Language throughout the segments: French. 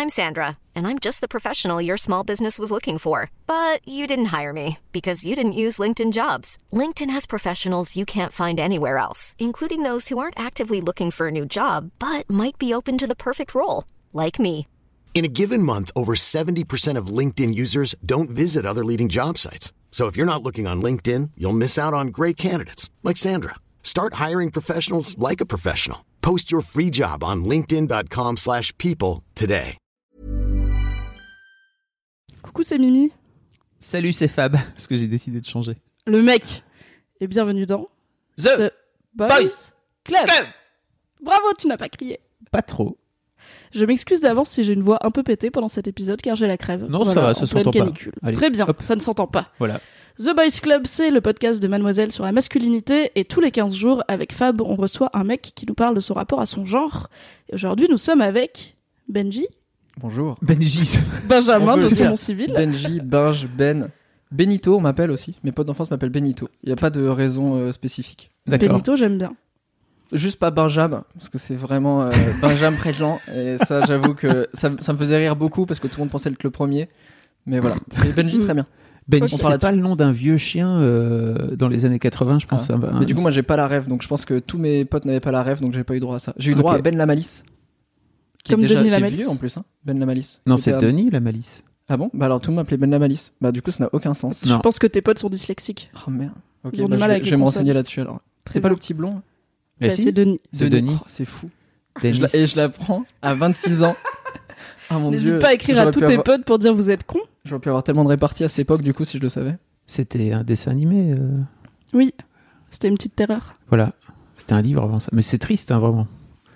I'm Sandra, and I'm just the professional your small business was looking for. But you didn't hire me because you didn't use LinkedIn Jobs. LinkedIn has professionals you can't find anywhere else, including those who aren't actively looking for a new job, but might be open to the perfect role, like me. In a given month, over 70% of LinkedIn users don't visit other leading job sites. So if you're not looking on LinkedIn, you'll miss out on great candidates like Sandra. Start hiring professionals like a professional. Post your free job on linkedin.com/people today. Coucou, c'est Mimi. Salut, c'est Fab, parce que j'ai décidé de changer. Le mec. Et bienvenue dans The Boys Club. Bravo, tu n'as pas crié. Pas trop. Je m'excuse d'avance si j'ai une voix un peu pétée pendant cet épisode car j'ai la crève. Non, ça va, ça s'entend pas. Allez, très bien, hop. ça ne s'entend pas. Voilà. The Boys Club, c'est le podcast de Mademoiselle sur la masculinité et tous les 15 jours, avec Fab, on reçoit un mec qui nous parle de son rapport à son genre. Et aujourd'hui, nous sommes avec Benji. Bonjour. Benji. Benjamin, de aussi son nom dire civil. Benji, Benj, Ben. Benito, on m'appelle aussi. Mes potes d'enfance m'appellent Benito. Il n'y a pas de raison spécifique. D'accord. Benito, j'aime bien. Juste pas Benjamin, parce que c'est vraiment Benjamin Préjean. Et ça, j'avoue que ça me faisait rire beaucoup parce que tout le monde pensait être le premier. Mais voilà. Et Benji, très bien. Benji, On parle c'est pas le nom d'un vieux chien dans les années 80, je pense. Mais du coup, moi, j'ai pas la rêve. Donc je pense que tous mes potes n'avaient pas la rêve, donc j'ai pas eu droit à ça. J'ai eu droit Ok. à Ben Lamalis. Comme qui est Denis déjà Lamalis. vieux en plus, hein. Ben Lamalis. Non, Qui c'est était Denis, la malice. Ah bon? Bah alors tout le monde m'appelait Ben Lamalis. Bah du coup, ça n'a aucun sens. Non. Je pense que tes potes sont dyslexiques. Oh merde. Ok, Ils ont bah, du mal avec je les vais me consonnes. renseigner là-dessus alors. Très C'était pas bien. le petit blond? Mais Bah, si, c'est Denis. c'est Denis. Oh, c'est fou. Denis. Et je l'apprends à 26 ans. Ah mon N'hésite dieu. pas à écrire à J'aurais tous pu tes avoir- potes pour dire vous êtes cons. J'aurais pu avoir tellement de réparties à cette époque, du coup, si je le savais. C'était un dessin animé. Oui, c'était une petite terreur. Voilà. C'était un livre avant ça. Mais c'est triste, hein, vraiment.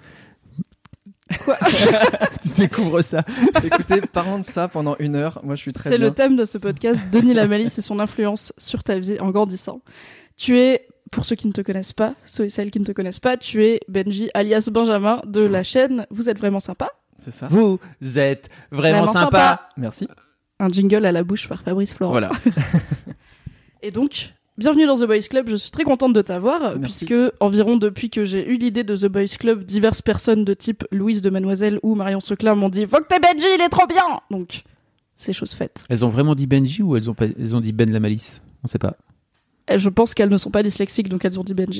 Quoi? Tu découvres ça. Écoutez, parlons de ça pendant 1 heure. Moi, je suis très C'est bien. le thème de ce podcast, Denis Lamalis et son influence sur ta vie en grandissant. Tu es, pour ceux qui ne te connaissent pas, ceux et celles qui ne te connaissent pas, tu es Benji alias Benjamin de la chaîne Vous êtes vraiment sympa. C'est ça. Vous êtes vraiment Vraiment sympa. Merci. Un jingle à la bouche par Fabrice Florent. Voilà. Et donc, bienvenue dans The Boys Club, je suis très contente de t'avoir, Merci. puisque environ depuis que j'ai eu l'idée de The Boys Club, diverses personnes de type Louise de Mademoiselle ou Marion Seclin m'ont dit « Faut que t'aies Benji, il est trop bien !» Donc, c'est chose faite. Elles ont vraiment dit Benji ou elles ont dit Ben la malice? On sait pas. Et je pense qu'elles ne sont pas dyslexiques, donc elles ont dit Benji.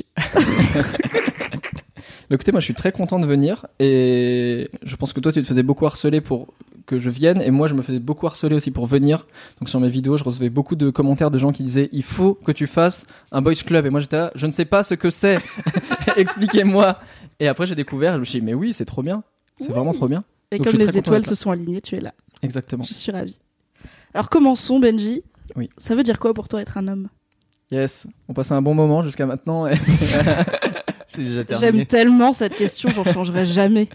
Écoutez, moi, je suis très content de venir. Et je pense que toi, tu te faisais beaucoup harceler pour que je vienne. Et moi, je me faisais beaucoup harceler aussi pour venir. Donc, sur mes vidéos, je recevais beaucoup de commentaires de gens qui disaient « Il faut que tu fasses un boys club ». Et moi, j'étais là « Je ne sais pas ce que c'est. Expliquez-moi ». Et après, j'ai découvert. Je me suis dit « Mais oui, c'est trop bien. C'est Oui. vraiment trop bien. » Et Donc, je comme suis les très content étoiles d'être se sont alignées, tu es là. Exactement. Je suis ravie. Alors commençons, Benji. Oui. Ça veut dire quoi pour toi être un homme? Yes. On passait un bon moment jusqu'à maintenant. Et... C'est déjà J'aime tellement cette question, j'en changerai jamais.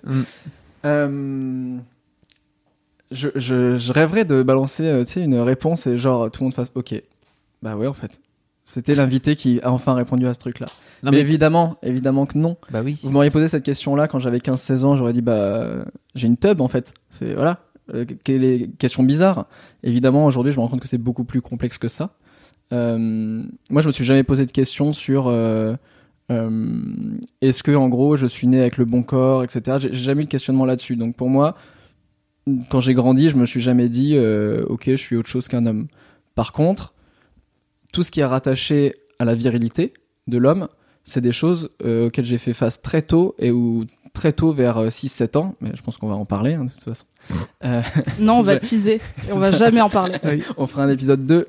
Je rêverais de balancer tu sais, une réponse et genre tout le monde fasse OK. Bah ouais, en fait. C'était l'invité qui a enfin répondu à ce truc-là. Non, mais mais évidemment que non. Bah oui. Vous m'auriez posé cette question-là quand j'avais 15-16 ans, j'aurais dit bah j'ai une tub en fait. C'est voilà, quelle est question bizarre. Évidemment, aujourd'hui, je me rends compte que c'est beaucoup plus complexe que ça. Moi, je me suis jamais posé de questions sur est-ce que en gros je suis né avec le bon corps, etc. J'ai jamais eu de questionnement là-dessus. Donc pour moi, quand j'ai grandi, je me suis jamais dit ok, je suis autre chose qu'un homme. Par contre, tout ce qui est rattaché à la virilité de l'homme, c'est des choses auxquelles j'ai fait face très tôt et où très tôt vers 6-7 ans, mais je pense qu'on va en parler hein, de toute façon. Non, on va Ouais. teaser et on va jamais en parler. On fera un épisode 2.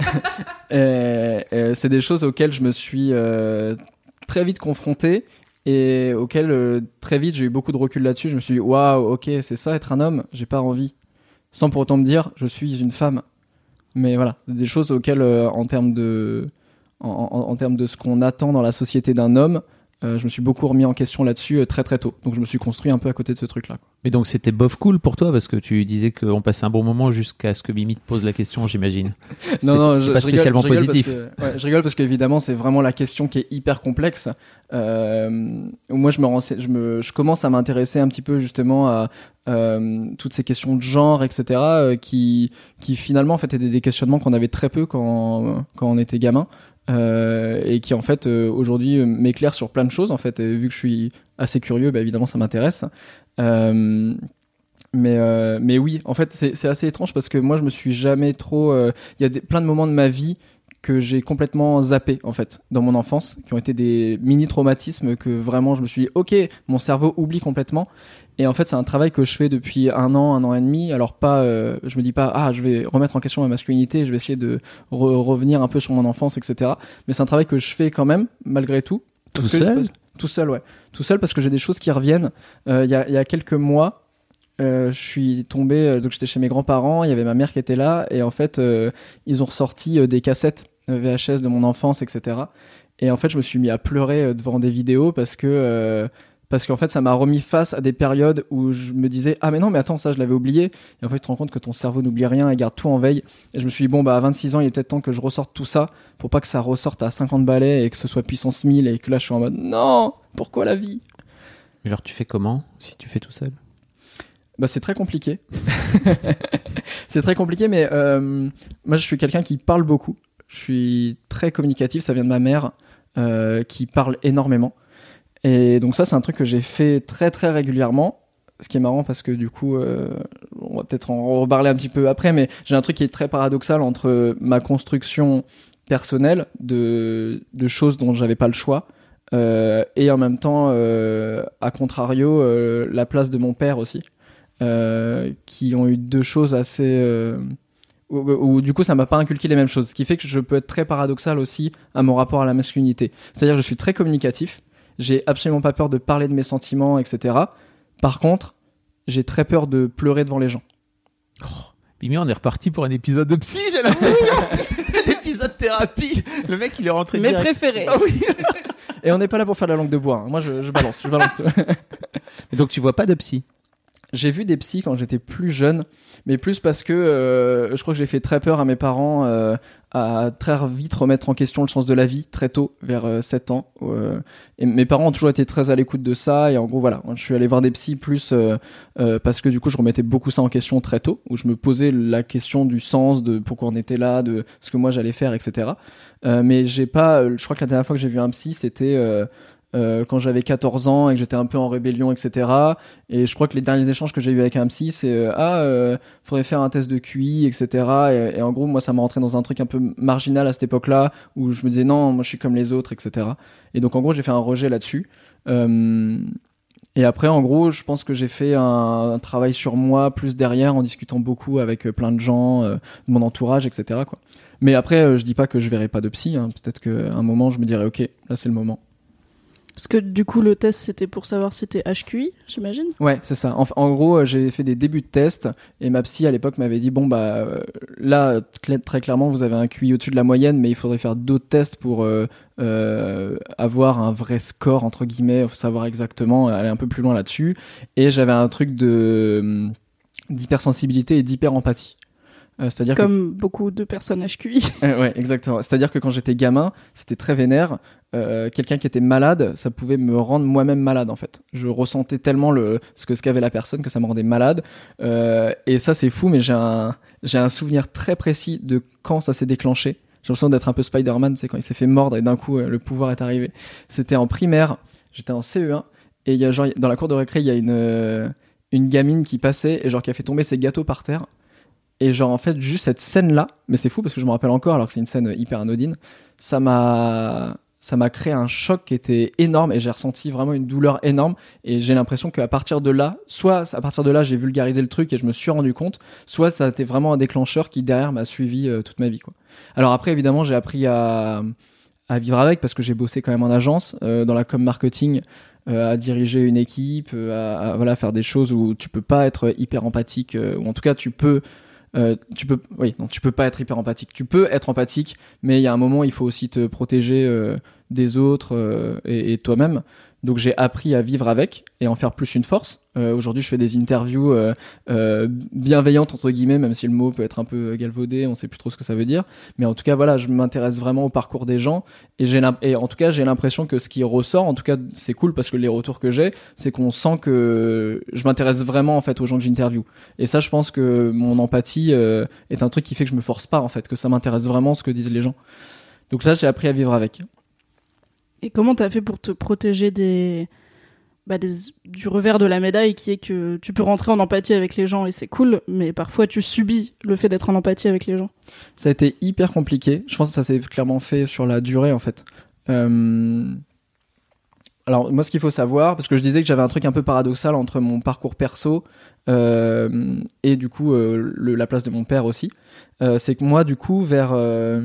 C'est des choses auxquelles je me suis très vite confronté et auxquelles très vite j'ai eu beaucoup de recul là-dessus. Je me suis dit waouh, ok, c'est ça être un homme, j'ai pas envie. Sans pour autant me dire je suis une femme. Mais voilà, des choses auxquelles en termes de ce qu'on attend dans la société d'un homme, je me suis beaucoup remis en question là-dessus très très tôt. Donc je me suis construit un peu à côté de ce truc-là. Mais donc c'était bof cool pour toi parce que tu disais qu'on passait un bon moment jusqu'à ce que Mimi te pose la question, j'imagine. C'était pas spécialement positif. Je rigole parce qu'évidemment c'est vraiment la question qui est hyper complexe. Moi je commence à m'intéresser un petit peu justement à toutes ces questions de genre, etc. Qui finalement en fait étaient des questionnements qu'on avait très peu quand on était gamin. Et qui en fait aujourd'hui m'éclaire sur plein de choses en fait, et vu que je suis assez curieux, bah, évidemment ça m'intéresse. Mais oui, en fait, c'est assez étrange parce que moi, je me suis jamais trop. Il y a plein de moments de ma vie que j'ai complètement zappé en fait dans mon enfance, qui ont été des mini traumatismes que vraiment je me suis dit ok, mon cerveau oublie complètement. Et en fait, c'est un travail que je fais depuis 1 an et demi. Alors je me dis pas je vais remettre en question ma masculinité, je vais essayer de revenir un peu sur mon enfance, etc. Mais c'est un travail que je fais quand même malgré tout. Tout seul, ouais. Tout seul parce que j'ai des choses qui reviennent. Il y a quelques mois. Je suis tombé, donc j'étais chez mes grands-parents, il y avait ma mère qui était là, et en fait, ils ont ressorti des cassettes VHS de mon enfance, etc. Et en fait, je me suis mis à pleurer devant des vidéos parce qu'en fait, ça m'a remis face à des périodes où je me disais mais non, mais attends, ça, je l'avais oublié. Et en fait, tu te rends compte que ton cerveau n'oublie rien et garde tout en veille. Et je me suis dit, à 26 ans, il est peut-être temps que je ressorte tout ça pour pas que ça ressorte à 50 balais et que ce soit puissance 1000 et que là, je suis en mode, non, pourquoi la vie? Alors, tu fais comment si tu fais tout seul? C'est très compliqué. C'est très compliqué, mais moi, je suis quelqu'un qui parle beaucoup. Je suis très communicatif, ça vient de ma mère qui parle énormément. Et donc ça, c'est un truc que j'ai fait très très régulièrement. Ce qui est marrant parce que du coup, on va peut-être en reparler un petit peu après, mais j'ai un truc qui est très paradoxal entre ma construction personnelle de choses dont j'avais pas le choix et en même temps, à contrario, la place de mon père aussi. Qui ont eu 2 choses assez où du coup ça m'a pas inculqué les mêmes choses, ce qui fait que je peux être très paradoxal aussi à mon rapport à la masculinité. C'est-à-dire que je suis très communicatif, j'ai absolument pas peur de parler de mes sentiments, etc. Par contre, j'ai très peur de pleurer devant les gens. Mimi, on est reparti pour un épisode de psy, j'ai l'impression. L'épisode thérapie, le mec il est rentré mes direct. Préférés. Oui. Et on n'est pas là pour faire la langue de bois, hein. Moi je balance tout. Et donc tu vois pas de psy? J'ai vu des psys quand j'étais plus jeune, mais plus parce que je crois que j'ai fait très peur à mes parents à très vite remettre en question le sens de la vie très tôt, vers 7 ans. Et mes parents ont toujours été très à l'écoute de ça, et en gros voilà, je suis allé voir des psys plus parce que du coup je remettais beaucoup ça en question très tôt, où je me posais la question du sens, de pourquoi on était là, de ce que moi j'allais faire, etc. Mais j'ai pas, je crois que la dernière fois que j'ai vu un psy, c'était quand j'avais 14 ans et que j'étais un peu en rébellion, etc. Et je crois que les derniers échanges que j'ai eu avec un psy, c'est faudrait faire un test de QI, etc. Et en gros, moi, ça m'a rentré dans un truc un peu marginal à cette époque-là, où je me disais non, moi, je suis comme les autres, etc. Et donc, en gros, j'ai fait un rejet là-dessus. Et après, en gros, je pense que j'ai fait un travail sur moi plus derrière, en discutant beaucoup avec plein de gens, de mon entourage, etc. quoi. Mais après, je dis pas que je verrai pas de psy. Hein. Peut-être qu'à un moment, je me dirais, ok, là, c'est le moment. Parce que du coup, le test, c'était pour savoir si t'es HQI, j'imagine? Ouais, c'est ça. En gros, j'ai fait des débuts de test et ma psy à l'époque m'avait dit là, très clairement, vous avez un QI au-dessus de la moyenne, mais il faudrait faire d'autres tests pour avoir un vrai score, entre guillemets, faut savoir exactement, aller un peu plus loin là-dessus. Et j'avais un truc d'hypersensibilité et d'hyperempathie. C'est-à-dire comme beaucoup de personnes HQI. Ouais, exactement. C'est-à-dire que quand j'étais gamin, c'était très vénère. Quelqu'un qui était malade, ça pouvait me rendre moi-même malade en fait. Je ressentais tellement ce qu'avait la personne que ça me rendait malade. Et ça c'est fou, mais j'ai un souvenir très précis de quand ça s'est déclenché. J'ai l'impression d'être un peu Spider-Man, c'est quand il s'est fait mordre et d'un coup le pouvoir est arrivé. C'était en primaire, j'étais en CE1 et il y a genre dans la cour de récré, il y a une gamine qui passait et genre qui a fait tomber ses gâteaux par terre. Et genre en fait juste cette scène là, mais c'est fou parce que je me rappelle encore alors que c'est une scène hyper anodine, ça m'a créé un choc qui était énorme et j'ai ressenti vraiment une douleur énorme et j'ai l'impression qu'à partir de là, soit à partir de là j'ai vulgarisé le truc et je me suis rendu compte, soit ça a été vraiment un déclencheur qui derrière m'a suivi toute ma vie quoi. Alors après évidemment j'ai appris à vivre avec parce que j'ai bossé quand même en agence dans la com marketing, à diriger une équipe, à voilà faire des choses où tu peux pas être hyper empathique ou en tout cas tu peux pas être hyper empathique. Tu peux être empathique, mais il y a un moment, il faut aussi te protéger des autres et toi-même. Donc j'ai appris à vivre avec et en faire plus une force. Aujourd'hui, je fais des interviews bienveillantes entre guillemets, même si le mot peut être un peu galvaudé, on sait plus trop ce que ça veut dire. Mais en tout cas, voilà, je m'intéresse vraiment au parcours des gens et en tout cas, j'ai l'impression que ce qui ressort, en tout cas, c'est cool parce que les retours que j'ai, c'est qu'on sent que je m'intéresse vraiment en fait aux gens que j'interviewe. Et ça, je pense que mon empathie est un truc qui fait que je me force pas en fait, que ça m'intéresse vraiment ce que disent les gens. Donc ça, j'ai appris à vivre avec. Et comment t'as fait pour te protéger des du revers de la médaille qui est que tu peux rentrer en empathie avec les gens et c'est cool, mais parfois tu subis le fait d'être en empathie avec les gens. Ça a été hyper compliqué. Je pense que ça s'est clairement fait sur la durée en fait. Alors moi ce qu'il faut savoir, parce que je disais que j'avais un truc un peu paradoxal entre mon parcours perso et du coup la place de mon père aussi, c'est que moi du coup vers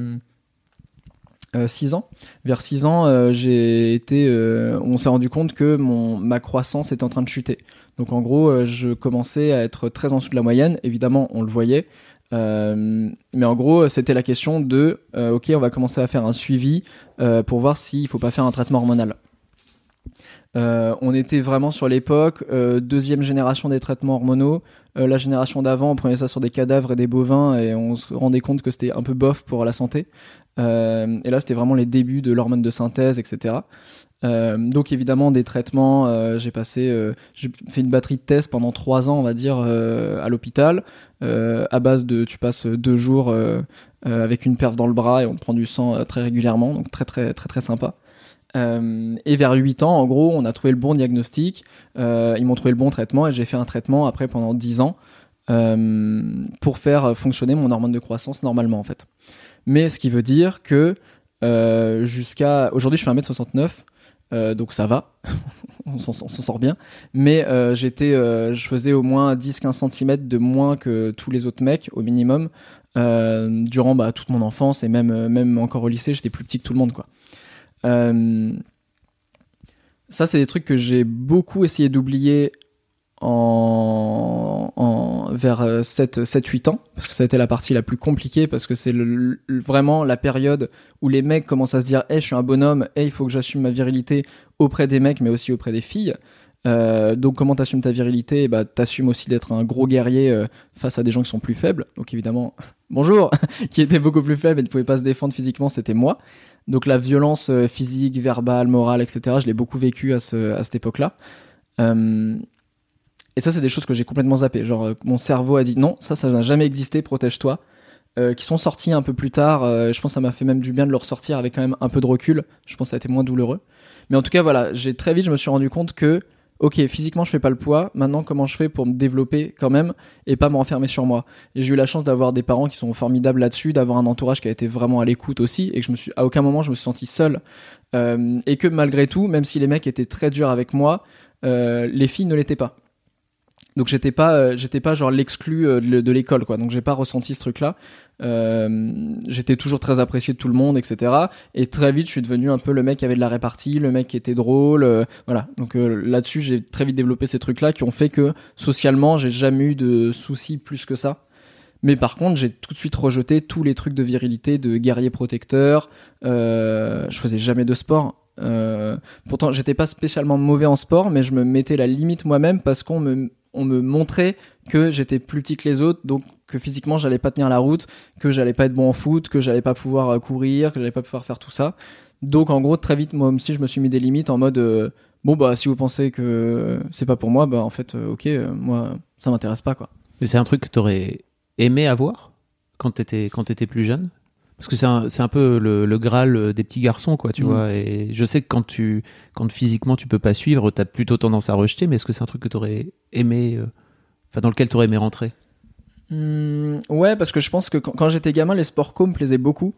6 ans, j'ai été, on s'est rendu compte que ma croissance était en train de chuter. Donc en gros, je commençais à être très en dessous de la moyenne. Évidemment, on le voyait. Mais en gros, c'était la question de ok, on va commencer à faire un suivi pour voir s'il faut pas faire un traitement hormonal. On était vraiment sur l'époque deuxième génération des traitements hormonaux. La génération d'avant, on prenait ça sur des cadavres et des bovins et on se rendait compte que c'était un peu bof pour la santé. Et là, c'était vraiment les débuts de l'hormone de synthèse, etc. Donc évidemment, des traitements, j'ai fait une batterie de tests pendant 3 ans, on va dire, à l'hôpital, à base de, tu passes 2 jours avec une perf dans le bras et on te prend du sang très régulièrement, donc très très très très sympa. Et vers 8 ans, en gros, on a trouvé le bon diagnostic, ils m'ont trouvé le bon traitement et j'ai fait un traitement après pendant 10 ans pour faire fonctionner mon hormone de croissance normalement en fait. Mais ce qui veut dire que jusqu'à aujourd'hui, je fais 1m69, donc ça va, on s'en sort bien. Mais je faisais au moins 10-15 cm de moins que tous les autres mecs au minimum durant toute mon enfance et même encore au lycée, j'étais plus petit que tout le monde quoi. Ça c'est des trucs que j'ai beaucoup essayé d'oublier vers 7-8 ans, parce que ça a été la partie la plus compliquée, parce que c'est vraiment la période où les mecs commencent à se dire je suis un bonhomme, il faut que j'assume ma virilité auprès des mecs mais aussi auprès des filles. Donc comment t'assumes ta virilité? T'assumes aussi d'être un gros guerrier face à des gens qui sont plus faibles. Donc évidemment, bonjour, qui était beaucoup plus faible et ne pouvait pas se défendre physiquement, c'était moi. Donc la violence physique, verbale, morale, etc., je l'ai beaucoup vécu à cette époque-là. Et ça, c'est des choses que j'ai complètement zappées. Genre, mon cerveau a dit non, ça n'a jamais existé, protège-toi. Qui sont sortis un peu plus tard. Je pense que ça m'a fait même du bien de le ressortir avec quand même un peu de recul. Je pense que ça a été moins douloureux. Mais en tout cas, voilà, très vite, je me suis rendu compte que ok, physiquement je fais pas le poids, maintenant comment je fais pour me développer quand même et pas me renfermer sur moi. Et j'ai eu la chance d'avoir des parents qui sont formidables là-dessus, d'avoir un entourage qui a été vraiment à l'écoute aussi et que à aucun moment je me suis senti seul. Et que malgré tout, même si les mecs étaient très durs avec moi, les filles ne l'étaient pas. Donc j'étais pas genre l'exclu de l'école quoi. Donc j'ai pas ressenti ce truc là. J'étais toujours très apprécié de tout le monde, etc. Et très vite je suis devenu un peu le mec qui avait de la répartie, le mec qui était drôle, voilà. Donc là-dessus j'ai très vite développé ces trucs là qui ont fait que socialement j'ai jamais eu de soucis plus que ça. Mais par contre j'ai tout de suite rejeté tous les trucs de virilité, de guerrier protecteur. Je faisais jamais de sport. Pourtant j'étais pas spécialement mauvais en sport, mais je me mettais la limite moi-même parce qu'on me montrait que j'étais plus petit que les autres, donc que physiquement j'allais pas tenir la route, que j'allais pas être bon en foot, que j'allais pas pouvoir courir, que j'allais pas pouvoir faire tout ça. Donc en gros très vite moi aussi je me suis mis des limites en mode si vous pensez que c'est pas pour moi, en fait ok, moi ça m'intéresse pas quoi. Mais c'est un truc que t'aurais aimé avoir quand t'étais plus jeune? Parce que c'est un peu le Graal des petits garçons, quoi, tu vois. Et je sais que quand physiquement tu peux pas suivre, t'as plutôt tendance à rejeter, mais est-ce que c'est un truc que t'aurais aimé, dans lequel t'aurais aimé rentrer? Ouais, parce que je pense que quand j'étais gamin, les sports co me plaisaient beaucoup.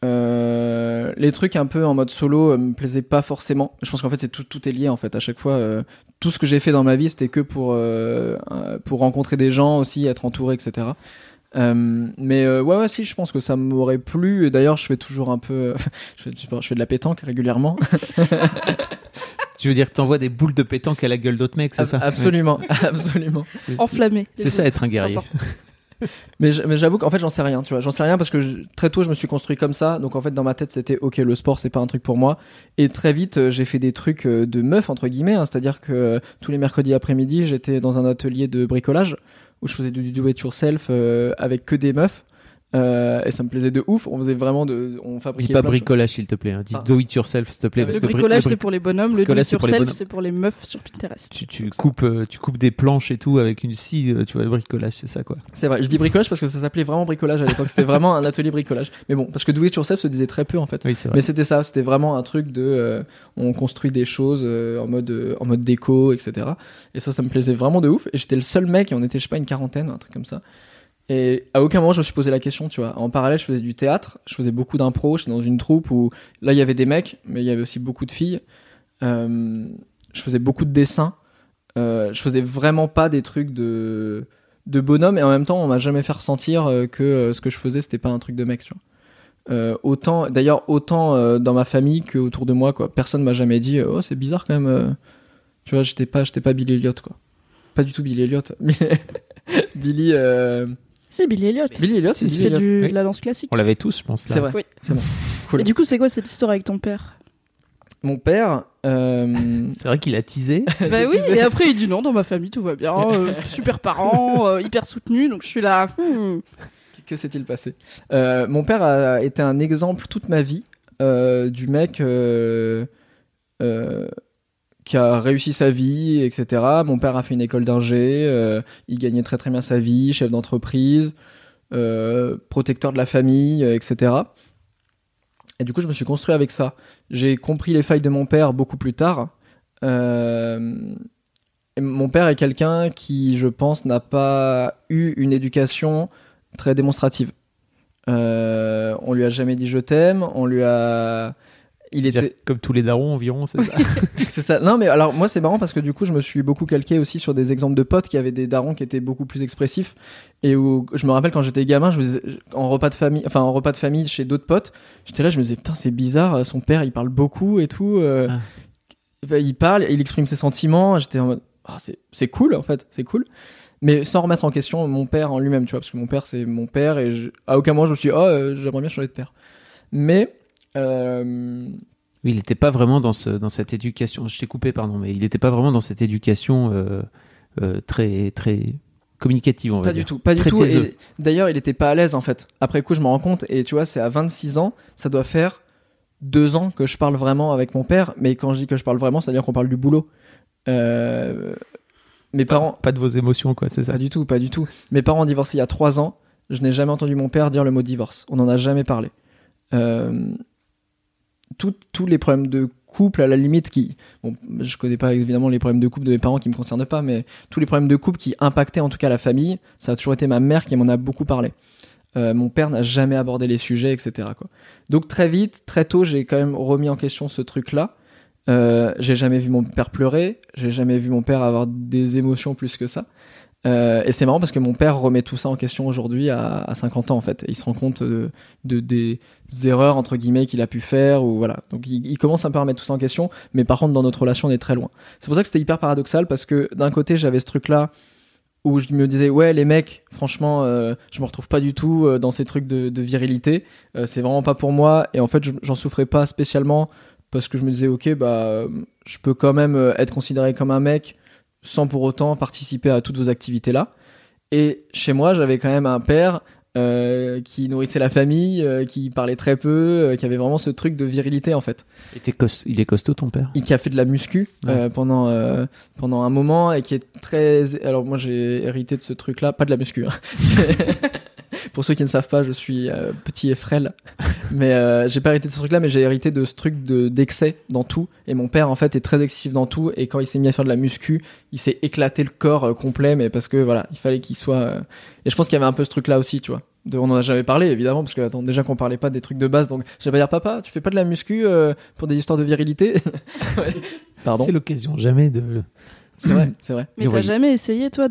Les trucs un peu en mode solo me plaisaient pas forcément. Je pense qu'en fait tout est lié en fait. À chaque fois, tout ce que j'ai fait dans ma vie, c'était que pour rencontrer des gens aussi, être entouré, etc. Mais ouais, si, je pense que ça m'aurait plu. Et d'ailleurs, je fais toujours un peu, je fais de la pétanque régulièrement. Tu veux dire que t'envoies des boules de pétanque à la gueule d'autres mecs, c'est ça? Absolument, absolument. Enflammé. C'est ça être un guerrier. Mais j'avoue qu'en fait j'en sais rien, tu vois. J'en sais rien parce que très tôt je me suis construit comme ça. Donc en fait dans ma tête c'était ok, le sport c'est pas un truc pour moi. Et très vite j'ai fait des trucs de meuf entre guillemets, hein. C'est-à-dire que tous les mercredis après-midi j'étais dans un atelier de bricolage où je faisais du do it yourself avec que des meufs. Et ça me plaisait de ouf. On faisait vraiment on fabriquait Dis pas plein de choses. bricolage, s'il te plaît. Hein. Dis do it yourself, s'il te plaît. Le parce Le que bricolage, c'est pour les bonhommes, le do bricolage, it c'est pour les yourself, bonhommes. c'est pour les meufs sur Pinterest. tu coupes des planches et tout avec une scie, tu vois, bricolage, c'est ça quoi. C'est vrai, je dis bricolage parce que ça s'appelait vraiment bricolage à l'époque. C'était vraiment un atelier bricolage. Mais bon, parce que do it yourself se disait très peu en fait. Oui, c'est vrai. Mais c'était ça, c'était vraiment un truc de on construit des choses en mode déco, etc. Et ça me plaisait vraiment de ouf. Et j'étais le seul mec, et on était, je sais pas, une quarantaine, un truc comme ça. Et à aucun moment je me suis posé la question, tu vois. En parallèle, je faisais du théâtre, je faisais beaucoup d'impro, j'étais dans une troupe où là il y avait des mecs, mais il y avait aussi beaucoup de filles. Je faisais beaucoup de dessins. Je faisais vraiment pas des trucs de bonhomme, et en même temps on m'a jamais fait ressentir que ce que je faisais c'était pas un truc de mec, tu vois. Autant dans ma famille que autour de moi, quoi. Personne m'a jamais dit oh c'est bizarre quand même, tu vois. J'étais pas Billy Elliot, quoi. Pas du tout Billy Elliot, mais Billy C'est Billy Elliot. Billy Elliot, c'est Il Billy fait Elliot. de Oui. la danse classique. On l'avait tous, je pense. Là. C'est vrai. Oui. C'est bon. Cool. Et du coup, c'est quoi cette histoire avec ton père? Mon père C'est vrai qu'il a teasé. Bah oui, et après il dit non, dans ma famille tout va bien, super parents, hyper soutenus, donc je suis là. Que s'est-il passé? Mon père a été un exemple toute ma vie du mec qui a réussi sa vie, etc. Mon père a fait une école d'ingé, il gagnait très très bien sa vie, chef d'entreprise, protecteur de la famille, etc. Et du coup, je me suis construit avec ça. J'ai compris les failles de mon père beaucoup plus tard. Et mon père est quelqu'un qui, je pense, n'a pas eu une éducation très démonstrative. On lui a jamais dit je t'aime, il était comme tous les darons environ, c'est ça. c'est ça. Non mais alors moi c'est marrant parce que du coup je me suis beaucoup calqué aussi sur des exemples de potes qui avaient des darons qui étaient beaucoup plus expressifs, et où je me rappelle quand j'étais gamin, je me disais, en repas de famille chez d'autres potes, j'étais là, je me disais putain c'est bizarre, son père il parle beaucoup et tout, il parle, il exprime ses sentiments, j'étais en mode c'est cool en fait, c'est cool. Mais sans remettre en question mon père en lui-même, tu vois, parce que mon père c'est mon père, et à aucun moment je me suis dit j'aimerais bien changer de père. Mais Oui, il n'était pas vraiment dans cette éducation. Je t'ai coupé, pardon, mais il n'était pas vraiment dans cette éducation très très communicative, on va dire. Pas du Très tout. taiseux. Et d'ailleurs, il était pas à l'aise en fait. Après coup, je me rends compte, et tu vois, c'est à 26 ans, ça doit faire 2 ans que je parle vraiment avec mon père. Mais quand je dis que je parle vraiment, c'est-à-dire qu'on parle du boulot. Mes parents. Pas de vos émotions, quoi, c'est ça. Pas du tout. Mes parents ont divorcé il y a 3 ans. Je n'ai jamais entendu mon père dire le mot divorce. On n'en a jamais parlé. Tous les problèmes de couple, à la limite, je connais pas évidemment les problèmes de couple de mes parents qui me concernent pas, mais tous les problèmes de couple qui impactaient en tout cas la famille, ça a toujours été ma mère qui m'en a beaucoup parlé. Mon père n'a jamais abordé les sujets, etc., quoi. Donc très vite, très tôt, j'ai quand même remis en question ce truc-là. J'ai jamais vu mon père pleurer, j'ai jamais vu mon père avoir des émotions plus que ça. Et c'est marrant parce que mon père remet tout ça en question aujourd'hui à 50 ans en fait. Il se rend compte des erreurs entre guillemets qu'il a pu faire, ou voilà. Donc il commence un peu à remettre tout ça en question, mais par contre dans notre relation on est très loin. C'est pour ça que c'était hyper paradoxal, parce que d'un côté j'avais ce truc là où je me disais ouais les mecs franchement je me retrouve pas du tout dans ces trucs de virilité, c'est vraiment pas pour moi, et en fait j'en souffrais pas spécialement parce que je me disais ok je peux quand même être considéré comme un mec sans pour autant participer à toutes vos activités là. Et chez moi j'avais quand même un père qui nourrissait la famille, qui parlait très peu, qui avait vraiment ce truc de virilité en fait. Il est costaud ton père. Qui a fait de la muscu pendant un moment, et qui est très... Alors moi j'ai hérité de ce truc là, pas de la muscu hein. Pour ceux qui ne savent pas, je suis petit et frêle, mais j'ai pas hérité de ce truc là, mais j'ai hérité de ce truc d'excès dans tout. Et mon père en fait est très excessif dans tout, et quand il s'est mis à faire de la muscu, il s'est éclaté le corps complet, mais parce que voilà, il fallait qu'il soit et je pense qu'il y avait un peu ce truc là aussi, tu vois. On en a jamais parlé évidemment, parce que attends, déjà qu'on parlait pas des trucs de base, donc je vais pas dire papa tu fais pas de la muscu pour des histoires de virilité. Pardon. C'est l'occasion jamais de... C'est vrai. Mais t'as jamais essayé toi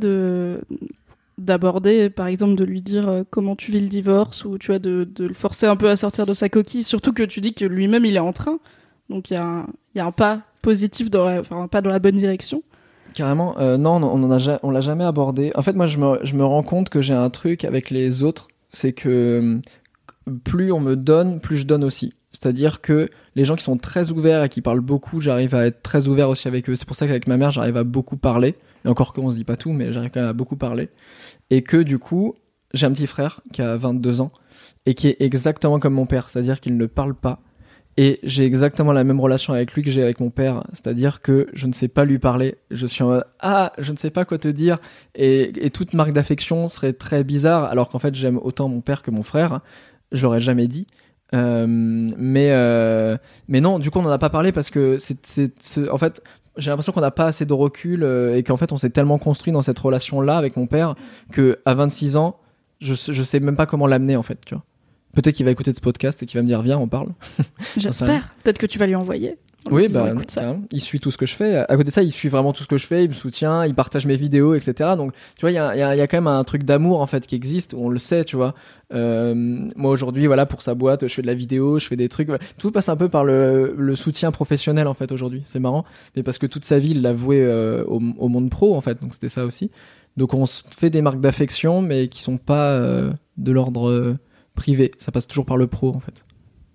d'aborder, par exemple, de lui dire comment tu vis le divorce, ou tu vois, de le forcer un peu à sortir de sa coquille, surtout que tu dis que lui-même il est en train, donc il y a un pas positif un pas dans la bonne direction. Carrément, non, on l'a jamais abordé. En fait, moi, je me rends compte que j'ai un truc avec les autres, c'est que plus on me donne, plus je donne aussi. C'est-à-dire que les gens qui sont très ouverts et qui parlent beaucoup, j'arrive à être très ouvert aussi avec eux. C'est pour ça qu'avec ma mère, j'arrive à beaucoup parler. Et encore qu'on se dit pas tout, mais j'arrive quand même à beaucoup parler. Et que du coup, j'ai un petit frère qui a 22 ans et qui est exactement comme mon père, c'est-à-dire qu'il ne parle pas. Et j'ai exactement la même relation avec lui que j'ai avec mon père, c'est-à-dire que je ne sais pas lui parler, je suis en mode je ne sais pas quoi te dire, et toute marque d'affection serait très bizarre, alors qu'en fait j'aime autant mon père que mon frère, je l'aurais jamais dit. Mais non, du coup on n'en a pas parlé parce que en fait j'ai l'impression qu'on n'a pas assez de recul et qu'en fait on s'est tellement construit dans cette relation-là avec mon père que à 26 ans je sais même pas comment l'amener en fait, tu vois. Peut-être qu'il va écouter ce podcast et qu'il va me dire viens on parle. J'espère. Peut-être que tu vas lui envoyer. Oui, écoute ça. Il suit tout ce que je fais. À côté de ça, il suit vraiment tout ce que je fais. Il me soutient, il partage mes vidéos, etc. Donc, tu vois, il y a quand même un truc d'amour en fait qui existe. On le sait, tu vois. Moi aujourd'hui, voilà, pour sa boîte, je fais de la vidéo, je fais des trucs. Tout passe un peu par le soutien professionnel en fait aujourd'hui. C'est marrant, mais parce que toute sa vie, il l'a voué au monde pro en fait. Donc c'était ça aussi. Donc on se fait des marques d'affection, mais qui sont pas de l'ordre privé. Ça passe toujours par le pro en fait.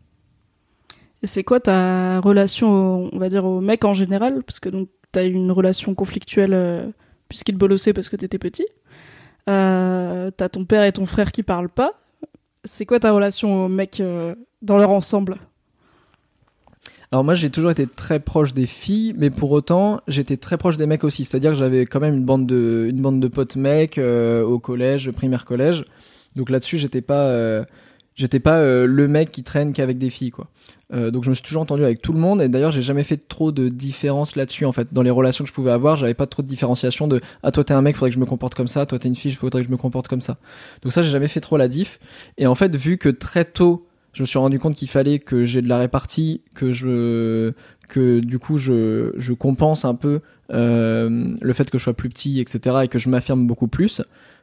Et c'est quoi ta relation, on va dire, au mec en général? Parce que donc t'as eu une relation conflictuelle puisqu'il bolossait parce que t'étais petit. T'as ton père et ton frère qui parlent pas. C'est quoi ta relation aux mecs dans leur ensemble? Alors moi j'ai toujours été très proche des filles, mais pour autant j'étais très proche des mecs aussi. C'est-à-dire que j'avais quand même une bande de potes mecs au collège, primaire collège. Donc là-dessus j'étais pas le mec qui traîne qu'avec des filles quoi. Donc je me suis toujours entendu avec tout le monde et d'ailleurs j'ai jamais fait trop de différence là-dessus en fait. Dans les relations que je pouvais avoir, j'avais pas trop de différenciation de toi t'es un mec, faudrait que je me comporte comme ça, toi t'es une fille, faudrait que je me comporte comme ça. Donc ça j'ai jamais fait trop la diff. Et en fait vu que très tôt je me suis rendu compte qu'il fallait que j'ai de la répartie, que du coup je compense un peu le fait que je sois plus petit, etc. et que je m'affirme beaucoup plus.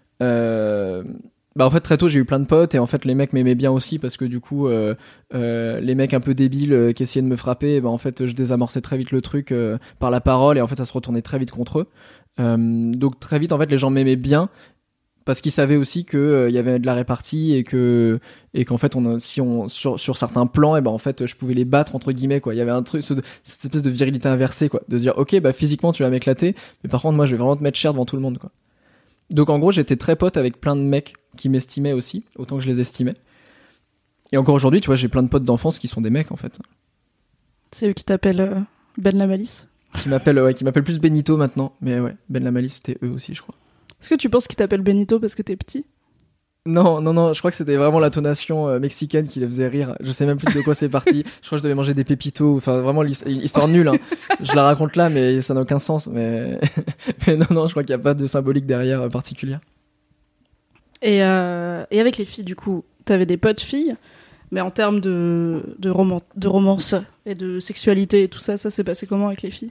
En fait très tôt j'ai eu plein de potes et en fait les mecs m'aimaient bien aussi parce que du coup les mecs un peu débiles qui essayaient de me frapper, en fait je désamorçais très vite le truc par la parole et en fait ça se retournait très vite contre eux. Donc très vite en fait les gens m'aimaient bien parce qu'ils savaient aussi que y avait de la répartie et qu'en fait sur certains plans en fait je pouvais les battre entre guillemets quoi. Il y avait un truc cette espèce de virilité inversée quoi, de dire OK physiquement tu vas m'éclater mais par contre moi je vais vraiment te mettre cher devant tout le monde quoi. Donc en gros j'étais très pote avec plein de mecs qui m'estimaient aussi autant que je les estimais. Et encore aujourd'hui tu vois j'ai plein de potes d'enfance qui sont des mecs en fait. C'est eux qui t'appellent Ben la Malice. Qui m'appellent plus Benito maintenant, mais ouais Ben la Malice c'était eux aussi je crois. Est-ce que tu penses qu'ils t'appellent Benito parce que t'es petit? Non, je crois que c'était vraiment l'intonation mexicaine qui les faisait rire. Je sais même plus de quoi c'est parti. Je crois que je devais manger des pépitos. Enfin, vraiment, histoire nulle. Hein. Je la raconte là, mais ça n'a aucun sens. Mais non, je crois qu'il n'y a pas de symbolique derrière particulière. Et avec les filles, du coup, t'avais des potes filles, mais en termes de romance et de sexualité et tout ça, ça s'est passé comment avec les filles?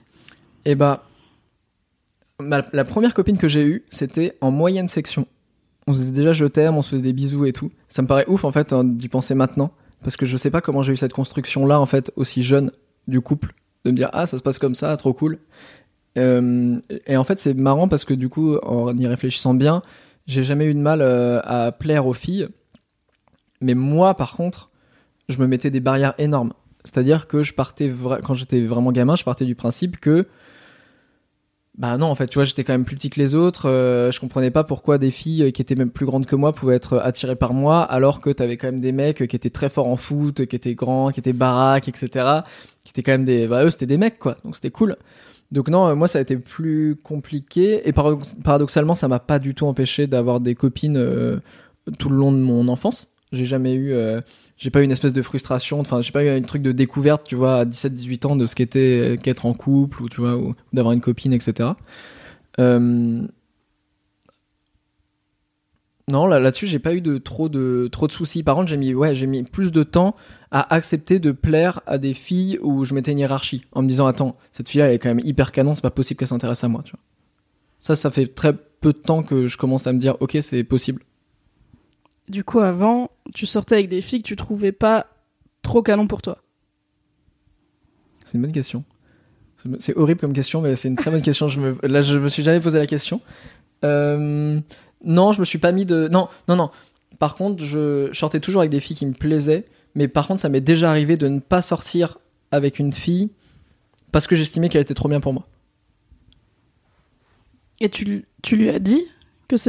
La première copine que j'ai eue, c'était en moyenne section. On se faisait déjà je t'aime, on se faisait des bisous et tout. Ça me paraît ouf en fait d'y penser maintenant, parce que je sais pas comment j'ai eu cette construction là en fait aussi jeune du couple, de me dire ça se passe comme ça, trop cool. Et en fait c'est marrant parce que du coup en y réfléchissant bien, j'ai jamais eu de mal à plaire aux filles, mais moi par contre je me mettais des barrières énormes. C'est-à-dire que quand j'étais vraiment gamin, je partais du principe que non en fait tu vois j'étais quand même plus petit que les autres, je comprenais pas pourquoi des filles qui étaient même plus grandes que moi pouvaient être attirées par moi alors que t'avais quand même des mecs qui étaient très forts en foot, qui étaient grands, qui étaient baraques, etc. qui étaient quand même eux c'était des mecs quoi, donc c'était cool. Donc non moi ça a été plus compliqué et paradoxalement ça m'a pas du tout empêché d'avoir des copines tout le long de mon enfance. J'ai pas eu une espèce de frustration, enfin j'ai pas eu un truc de découverte, tu vois, à 17-18 ans de ce qu'était qu'être en couple ou tu vois ou d'avoir une copine, etc. Non, là-dessus j'ai pas eu trop de soucis. Par contre j'ai mis plus de temps à accepter de plaire à des filles où je mettais une hiérarchie en me disant attends cette fille-là elle est quand même hyper canon, c'est pas possible qu'elle s'intéresse à moi, tu vois. Ça fait très peu de temps que je commence à me dire ok c'est possible. Du coup, avant, tu sortais avec des filles que tu trouvais pas trop canon pour toi. C'est une bonne question. C'est horrible comme question, mais c'est une très bonne question. Je me suis jamais posé la question. Non, je me suis pas mis de... Non. Par contre, je sortais toujours avec des filles qui me plaisaient, mais par contre, ça m'est déjà arrivé de ne pas sortir avec une fille parce que j'estimais qu'elle était trop bien pour moi. Et tu lui as dit que c'était pour ça ?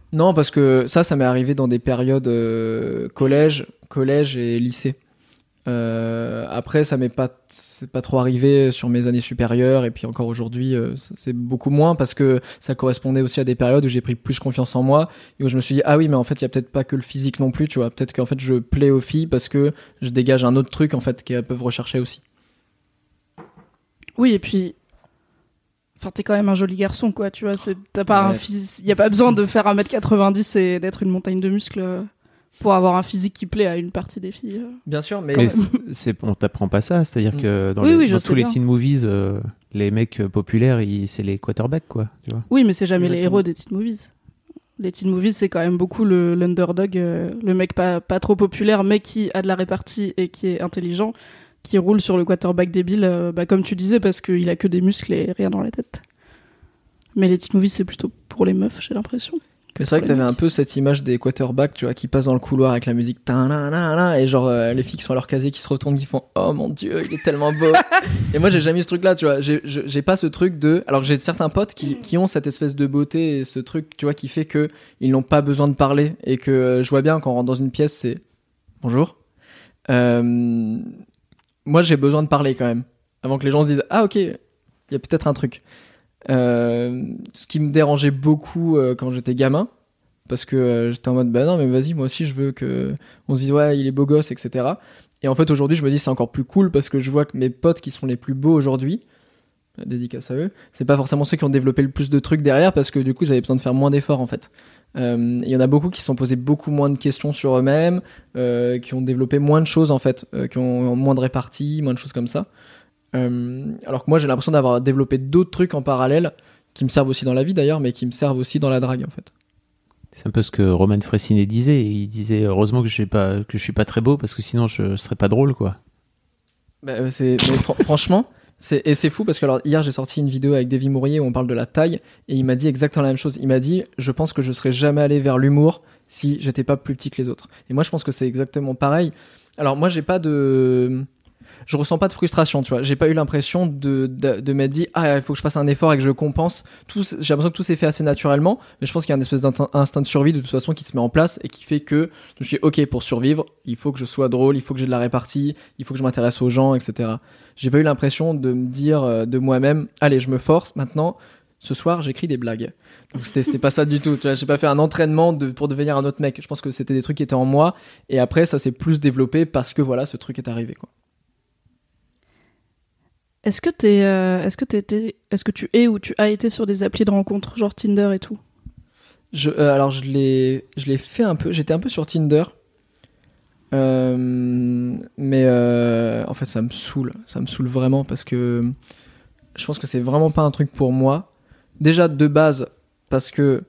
Non, parce que ça m'est arrivé dans des périodes collège et lycée. Après, c'est pas trop arrivé sur mes années supérieures, et puis encore aujourd'hui, c'est beaucoup moins parce que ça correspondait aussi à des périodes où j'ai pris plus confiance en moi et où je me suis dit ah oui, mais en fait, il y a peut-être pas que le physique non plus, tu vois. Peut-être qu'en fait, je plais aux filles parce que je dégage un autre truc en fait qu'elles peuvent rechercher aussi. Oui, et puis enfin, t'es quand même un joli garçon, quoi, tu vois. T'as pas y a pas besoin de faire 1m90 et d'être une montagne de muscles pour avoir un physique qui plaît à une partie des filles. Bien sûr, mais on t'apprend pas ça. C'est-à-dire que dans tous les teen movies, les mecs populaires, c'est les quarterbacks, quoi. Tu vois. Oui, mais c'est jamais les héros des teen movies. Les teen movies, c'est quand même beaucoup l'underdog, le mec pas trop populaire, mais qui a de la répartie et qui est intelligent, qui roule sur le quarterback débile, comme tu disais, parce qu'il a que des muscles et rien dans la tête. Mais les teen movies, c'est plutôt pour les meufs, j'ai l'impression. Mais c'est vrai que t'avais un peu cette image des quarterbacks, tu vois, qui passent dans le couloir avec la musique et genre les filles qui sont à leur casier qui se retournent, qui font oh mon dieu, il est tellement beau. Et moi j'ai jamais eu ce truc là, tu vois, j'ai pas ce truc de, alors que j'ai certains potes qui ont cette espèce de beauté et ce truc, tu vois, qui fait que ils n'ont pas besoin de parler et que je vois bien quand on rentre dans une pièce c'est bonjour. Moi j'ai besoin de parler quand même avant que les gens se disent ah ok, il y a peut-être un truc. Ce qui me dérangeait beaucoup quand j'étais gamin, parce que j'étais en mode bah non mais vas-y, moi aussi je veux que on se dise ouais il est beau gosse, etc. Et en fait aujourd'hui je me dis c'est encore plus cool parce que je vois que mes potes qui sont les plus beaux aujourd'hui, dédicace à eux, c'est pas forcément ceux qui ont développé le plus de trucs derrière, parce que du coup ils avaient besoin de faire moins d'efforts en fait. Il y en a beaucoup qui se sont posés beaucoup moins de questions sur eux-mêmes, qui ont développé moins de choses en fait, qui ont moins de répartie, moins de choses comme ça. Alors que moi j'ai l'impression d'avoir développé d'autres trucs en parallèle qui me servent aussi dans la vie d'ailleurs, mais qui me servent aussi dans la drague en fait. C'est un peu ce que Roman Fressinet disait. Il disait heureusement que je suis pas très beau parce que sinon je serais pas drôle, quoi. Franchement, c'est fou parce que alors hier j'ai sorti une vidéo avec Davy Mourier où on parle de la taille et il m'a dit exactement la même chose. Il m'a dit je pense que je serais jamais allé vers l'humour si j'étais pas plus petit que les autres. Et moi je pense que c'est exactement pareil. Alors moi je ressens pas de frustration, tu vois. J'ai pas eu l'impression de m'être dit ah il faut que je fasse un effort et que je compense. J'ai l'impression que tout s'est fait assez naturellement, mais je pense qu'il y a une espèce d'instinct de survie de toute façon qui se met en place et qui fait que je me suis dit ok, pour survivre il faut que je sois drôle, il faut que j'ai de la répartie, il faut que je m'intéresse aux gens, etc. J'ai pas eu l'impression de me dire de moi-même allez je me force maintenant, ce soir j'écris des blagues. Donc c'était pas ça du tout, tu vois. J'ai pas fait un entraînement pour devenir un autre mec. Je pense que c'était des trucs qui étaient en moi et après ça s'est plus développé parce que voilà ce truc est arrivé, quoi. Est-ce que tu es ou tu as été sur des applis de rencontres, genre Tinder et tout? Alors je l'ai fait un peu. J'étais un peu sur Tinder, mais en fait ça me saoule vraiment parce que je pense que c'est vraiment pas un truc pour moi. Déjà de base parce que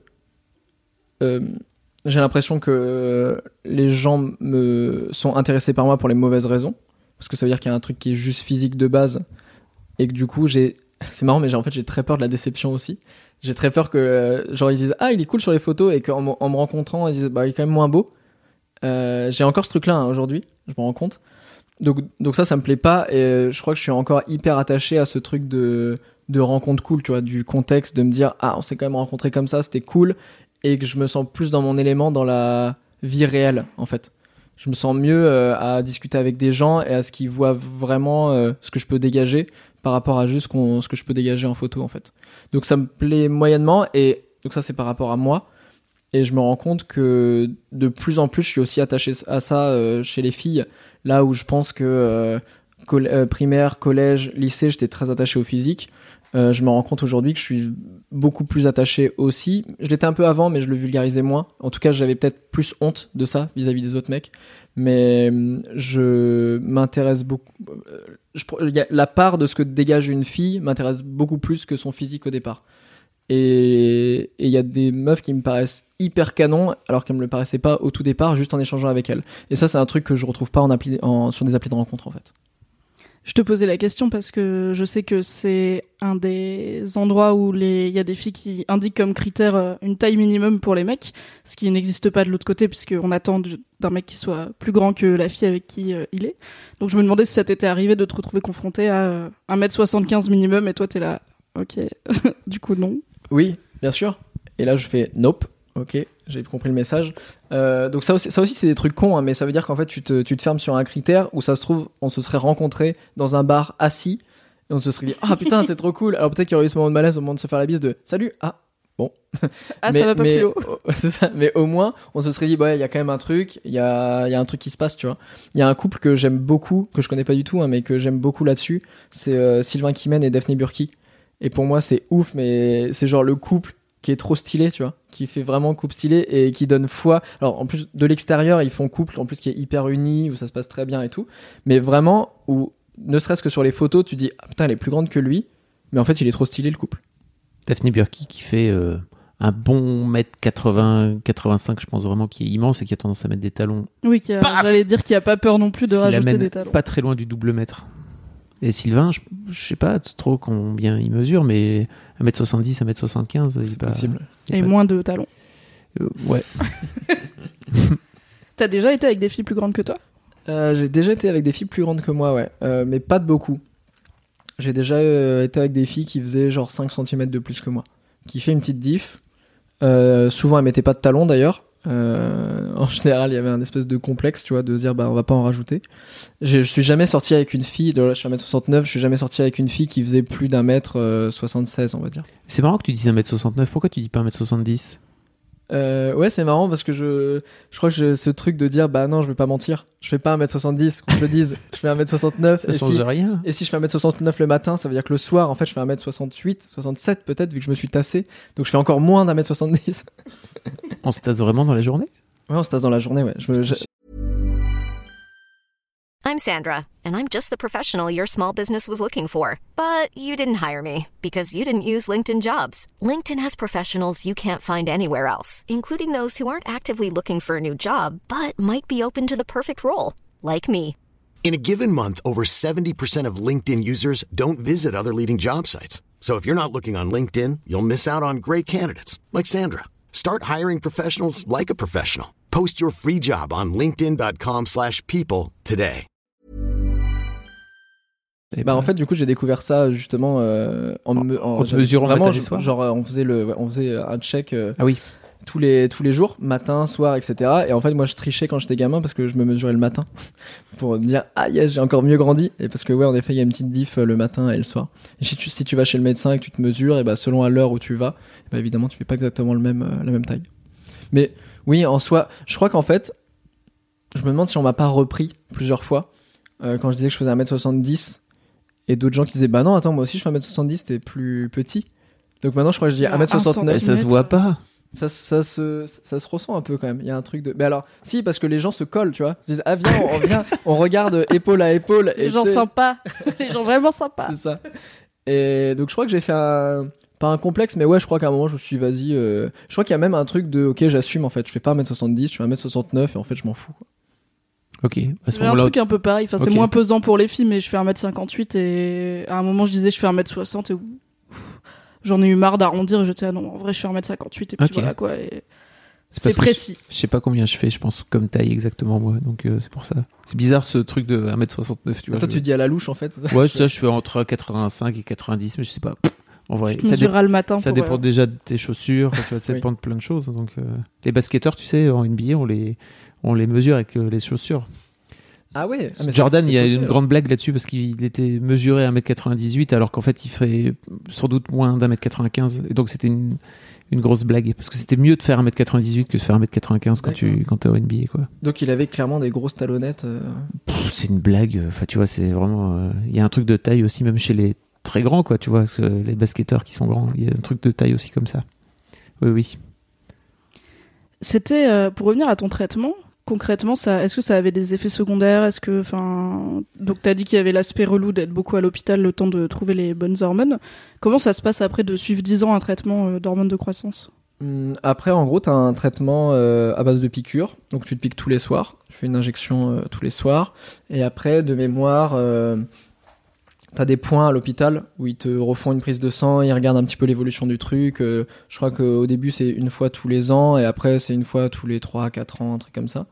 j'ai l'impression que les gens sont intéressés par moi pour les mauvaises raisons, parce que ça veut dire qu'il y a un truc qui est juste physique de base. Et que du coup, c'est marrant, mais en fait, j'ai très peur de la déception aussi. J'ai très peur que, genre, ils disent ah, il est cool sur les photos, et qu'en me rencontrant, ils disent bah, il est quand même moins beau. J'ai encore ce truc-là aujourd'hui, je me rends compte. Donc ça me plaît pas, et je crois que je suis encore hyper attaché à ce truc de rencontre cool, tu vois, du contexte, de me dire ah, on s'est quand même rencontrés comme ça, c'était cool, et que je me sens plus dans mon élément dans la vie réelle, en fait. Je me sens mieux à discuter avec des gens et à ce qu'ils voient vraiment ce que je peux dégager par rapport à juste ce que je peux dégager en photo en fait. Donc ça me plaît moyennement, et donc ça c'est par rapport à moi, et je me rends compte que de plus en plus je suis aussi attaché à ça chez les filles, là où je pense que primaire, collège, lycée j'étais très attaché au physique. Je me rends compte aujourd'hui que je suis beaucoup plus attaché aussi. Je l'étais un peu avant, mais je le vulgarisais moins. En tout cas, j'avais peut-être plus honte de ça vis-à-vis des autres mecs. Mais je m'intéresse beaucoup. La part de ce que dégage une fille m'intéresse beaucoup plus que son physique au départ. Et il y a des meufs qui me paraissent hyper canon, alors qu'elles me le paraissaient pas au tout départ, juste en échangeant avec elles. Et ça, c'est un truc que je retrouve pas sur des applis de rencontre, en fait. Je te posais la question parce que je sais que c'est un des endroits où il y a des filles qui indiquent comme critère une taille minimum pour les mecs, ce qui n'existe pas de l'autre côté puisqu'on attend d'un mec qui soit plus grand que la fille avec qui il est. Donc je me demandais si ça t'était arrivé de te retrouver confronté à 1m75 minimum et toi t'es là, ok, du coup non. Oui, bien sûr. Et là je fais nope, ok, j'ai compris le message. Donc ça aussi c'est des trucs cons, hein, mais ça veut dire qu'en fait tu te fermes sur un critère où ça se trouve on se serait rencontrés dans un bar assis et on se serait dit ah putain c'est trop cool. Alors peut-être qu'il y aurait eu ce moment de malaise au moment de se faire la bise de salut bon. Ah ça va pas plus haut. C'est ça. Mais au moins on se serait dit ouais il y a quand même un truc, il y a un truc qui se passe, tu vois. Il y a un couple que j'aime beaucoup, que je connais pas du tout, hein, mais que j'aime beaucoup là-dessus, c'est Sylvain Kimène et Daphné Burki. Et pour moi c'est ouf, mais c'est genre le couple qui est trop stylé, tu vois, qui fait vraiment couple stylé et qui donne foi. Alors en plus de l'extérieur, ils font couple en plus qui est hyper uni, où ça se passe très bien et tout, mais vraiment où ne serait-ce que sur les photos, tu dis ah putain, elle est plus grande que lui, mais en fait, il est trop stylé le couple. Daphné Burki qui fait un bon mètre 85, je pense vraiment, qui est immense et qui a tendance à mettre des talons. Oui, j'allais dire qu'il a pas peur non plus de rajouter des talons. Pas très loin du double mètre. Et Sylvain, je sais pas trop combien il mesure, mais 1m70, 1m75, c'est possible. Et moins de talons. Ouais. T'as déjà été avec des filles plus grandes que toi ? J'ai déjà été avec des filles plus grandes que moi, ouais. Mais pas de beaucoup. J'ai déjà été avec des filles qui faisaient genre 5 cm de plus que moi. Qui fait une petite diff. Souvent, elles mettaient pas de talons d'ailleurs. En général, il y avait un espèce de complexe, tu vois, de se dire bah on va pas en rajouter. Je suis jamais sorti avec une fille, là je suis 1m69, je suis jamais sorti avec une fille qui faisait plus d'1m76, on va dire. C'est marrant que tu dises 1m69, pourquoi tu dis pas 1m70 ? Ouais, c'est marrant parce que je crois que j'ai ce truc de dire bah non, je vais pas mentir, je fais pas 1m70, qu'on te le dise, je fais 1m69. Ça change rien. Et si je fais 1m69 le matin, ça veut dire que le soir, en fait, je fais 1m68, 67 peut-être, vu que je me suis tassé, donc je fais encore moins d'1m70. On se tasse vraiment dans la journée ? Ouais, on se tasse dans la journée, ouais. I'm Sandra, and I'm just the professional your small business was looking for. But you didn't hire me because you didn't use LinkedIn Jobs. LinkedIn has professionals you can't find anywhere else, including those who aren't actively looking for a new job, but might be open to the perfect role, like me. In a given month, over 70% of LinkedIn users don't visit other leading job sites. So if you're not looking on LinkedIn, you'll miss out on great candidates like Sandra. Start hiring professionals like a professional. Post your free job on linkedin.com/people today. Bah en fait du coup j'ai découvert ça justement en mesurant vraiment matin et soir. genre on faisait un check oui. tous les jours, matin, soir, etc. Et en fait moi je trichais quand j'étais gamin parce que je me mesurais le matin pour me dire ah yes j'ai encore mieux grandi, et parce que ouais en effet il y a une petite diff le matin et le soir. Et si tu vas chez le médecin et que tu te mesures, et bah selon à l'heure où tu vas, bah évidemment tu fais pas exactement la même taille. Mais oui en soi je crois qu'en fait je me demande si on m'a pas repris plusieurs fois quand je disais que je faisais 1m70 et d'autres gens qui disaient bah non attends moi aussi je fais 1m70, t'es plus petit. Donc maintenant je crois que je dis 1m69. Et ça se voit pas. Ça se ressent un peu quand même. Il y a un truc de. Mais alors, si, parce que les gens se collent, tu vois. Ils disent, ah, viens, on regarde épaule à épaule. Les gens sympas. Les gens vraiment sympas. C'est ça. Et donc, je crois que j'ai fait pas un complexe, mais ouais, je crois qu'à un moment, je me suis dit, vas-y. Je crois qu'il y a même un truc de, ok, j'assume, en fait. Je fais pas 1m70, je fais 1m69, et en fait, je m'en fous, quoi. Ok. J'ai un truc un peu pareil. Enfin, c'est moins pesant pour les filles, mais je fais 1m58, et à un moment, je disais, je fais 1m60, et j'en ai eu marre d'arrondir, et je disais, ah non, en vrai, je fais 1m58, et puis voilà, quoi. Et c'est précis. Je sais pas combien je fais, je pense, comme taille exactement, moi. Donc, c'est pour ça. C'est bizarre, ce truc de 1m69, tu vois. Toi, tu dis à la louche, en fait. Ouais, ça, je fais entre 85 et 90, mais je sais pas. En vrai, ça le matin. Ça dépend déjà de tes chaussures, tu vois, ça dépend de plein de choses. Donc, les basketteurs, tu sais, en NBA, on les mesure avec les chaussures. Ah ouais. Jordan, il y a une grande blague là-dessus parce qu'il était mesuré à 1m98 alors qu'en fait il fait sans doute moins d'1m95, et donc c'était une grosse blague parce que c'était mieux de faire 1m98 que de faire 1m95 quand t'es au NBA, quoi. Donc il avait clairement des grosses talonnettes. C'est une blague, enfin tu vois, c'est vraiment il y a un truc de taille aussi même chez les très grands, quoi, tu vois, les basketteurs qui sont grands, il y a un truc de taille aussi comme ça. Oui. C'était pour revenir à ton traitement. Concrètement, est-ce que ça avait des effets secondaires ? Donc t'as dit qu'il y avait l'aspect relou d'être beaucoup à l'hôpital, le temps de trouver les bonnes hormones. Comment ça se passe après de suivre 10 ans un traitement d'hormones de croissance ? Après, en gros, t'as un traitement à base de piqûres. Donc tu te piques tous les soirs. Tu fais une injection tous les soirs. Et après, de mémoire, t'as des points à l'hôpital où ils te refont une prise de sang, ils regardent un petit peu l'évolution du truc. Je crois qu'au début, c'est une fois tous les ans, et après, c'est une fois tous les 3-4 ans, un truc comme ça.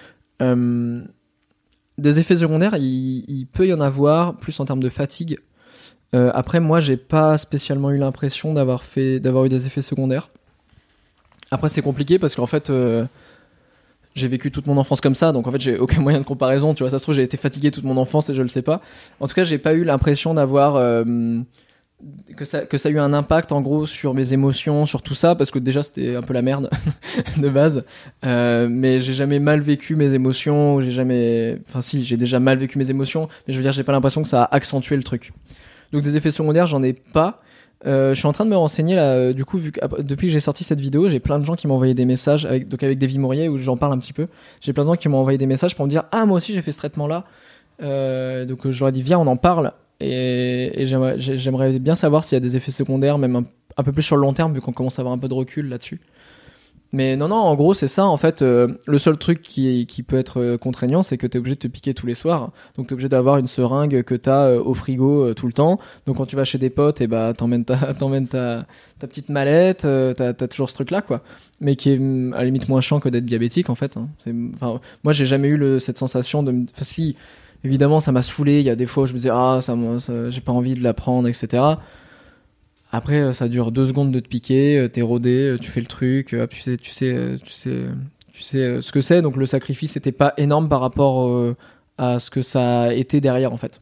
Des effets secondaires, il peut y en avoir, plus en termes de fatigue. Après, moi, j'ai pas spécialement eu l'impression d'avoir eu des effets secondaires. Après, c'est compliqué parce qu'en fait, j'ai vécu toute mon enfance comme ça, donc en fait, j'ai aucun moyen de comparaison. Tu vois, ça se trouve, j'ai été fatigué toute mon enfance et je le sais pas. En tout cas, j'ai pas eu l'impression d'avoir que ça a eu un impact en gros sur mes émotions, sur tout ça, parce que déjà c'était un peu la merde de base. Mais j'ai jamais mal vécu mes émotions. Enfin si, j'ai déjà mal vécu mes émotions, mais je veux dire, j'ai pas l'impression que ça a accentué le truc. Donc des effets secondaires, j'en ai pas. Je suis en train de me renseigner là, du coup, depuis que j'ai sorti cette vidéo, j'ai plein de gens qui m'ont envoyé des messages avec Davy Mourier où j'en parle un petit peu. J'ai plein de gens qui m'ont envoyé des messages pour me dire moi aussi j'ai fait ce traitement là. Donc je leur ai dit viens on en parle et j'aimerais bien savoir s'il y a des effets secondaires même un peu plus sur le long terme vu qu'on commence à avoir un peu de recul là-dessus. Mais non, en gros, c'est ça, en fait. Le seul truc qui peut être contraignant, c'est que t'es obligé de te piquer tous les soirs. Donc t'es obligé d'avoir une seringue que t'as au frigo tout le temps. Donc quand tu vas chez des potes, et bah, t'emmènes ta petite mallette, t'as toujours ce truc-là, quoi. Mais qui est à la limite moins chiant que d'être diabétique, en fait. Hein. Moi, j'ai jamais eu cette sensation de... Enfin, si, évidemment, ça m'a saoulé. Il y a des fois où je me disais, j'ai pas envie de la prendre, etc. Après, ça dure 2 secondes de te piquer, t'es rodé, tu fais le truc, tu sais ce que c'est. Donc le sacrifice n'était pas énorme par rapport à ce que ça a été derrière en fait.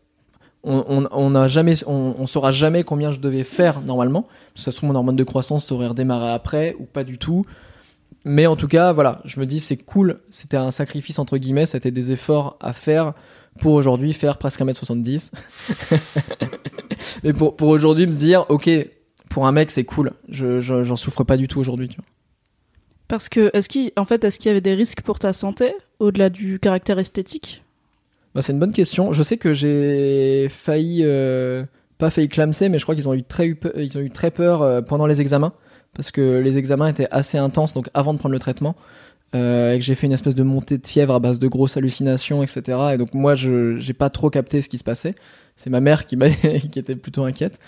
On saura jamais combien je devais faire normalement. Ça se trouve mon hormone de croissance aurait redémarré après ou pas du tout. Mais en tout cas, voilà, je me dis c'est cool. C'était un sacrifice entre guillemets, c'était des efforts à faire pour aujourd'hui faire presque 1m70. Et pour aujourd'hui me dire ok. Pour un mec, c'est cool. J'en souffre pas du tout aujourd'hui. Tu vois. Parce que, est-ce qu'il y avait des risques pour ta santé, au-delà du caractère esthétique ? Bah, c'est une bonne question. Je sais que j'ai pas failli clamser, mais je crois qu'ils ont eu très peur pendant les examens. Parce que les examens étaient assez intenses, donc avant de prendre le traitement. Et que j'ai fait une espèce de montée de fièvre à base de grosses hallucinations, etc. Et donc moi, j'ai pas trop capté ce qui se passait. C'est ma mère qui était plutôt inquiète.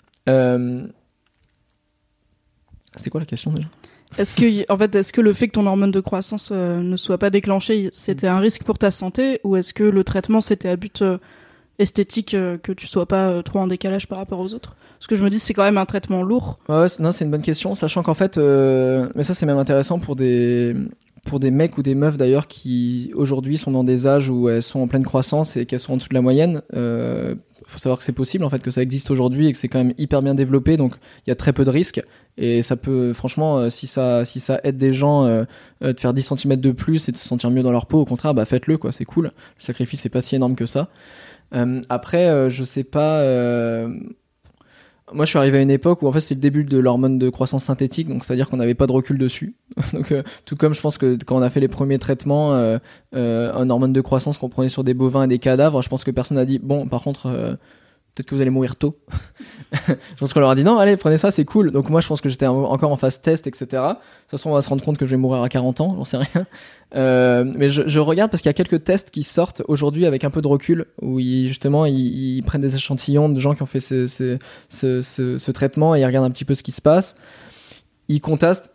C'était quoi la question déjà ? Est-ce que le fait que ton hormone de croissance ne soit pas déclenchée, c'était un risque pour ta santé, ou est-ce que le traitement c'était à but esthétique, que tu sois pas trop en décalage par rapport aux autres ? Parce que je me dis c'est quand même un traitement lourd. Ouais, c'est une bonne question, sachant qu'en fait, mais ça c'est même intéressant pour des mecs ou des meufs d'ailleurs qui aujourd'hui sont dans des âges où elles sont en pleine croissance et qu'elles sont en dessous de la moyenne. Faut savoir que c'est possible en fait, que ça existe aujourd'hui et que c'est quand même hyper bien développé, donc il y a très peu de risques et ça peut franchement si ça aide des gens de faire 10 cm de plus et de se sentir mieux dans leur peau, au contraire bah faites-le quoi, c'est cool. Le sacrifice c'est pas si énorme que ça. Après je sais pas, moi je suis arrivé à une époque où en fait c'est le début de l'hormone de croissance synthétique, donc c'est à dire qu'on n'avait pas de recul dessus. Donc tout comme je pense que quand on a fait les premiers traitements un hormone de croissance qu'on prenait sur des bovins et des cadavres, je pense que personne n'a dit bon par contre peut-être que vous allez mourir tôt. Je pense qu'on leur a dit non allez prenez ça c'est cool. Donc moi je pense que j'étais encore en phase test, etc. Ça se trouve on va se rendre compte que je vais mourir à 40 ans, j'en sais rien. Mais je regarde parce qu'il y a quelques tests qui sortent aujourd'hui avec un peu de recul où ils prennent des échantillons de gens qui ont fait ce traitement et ils regardent un petit peu ce qui se passe. Ils constatent.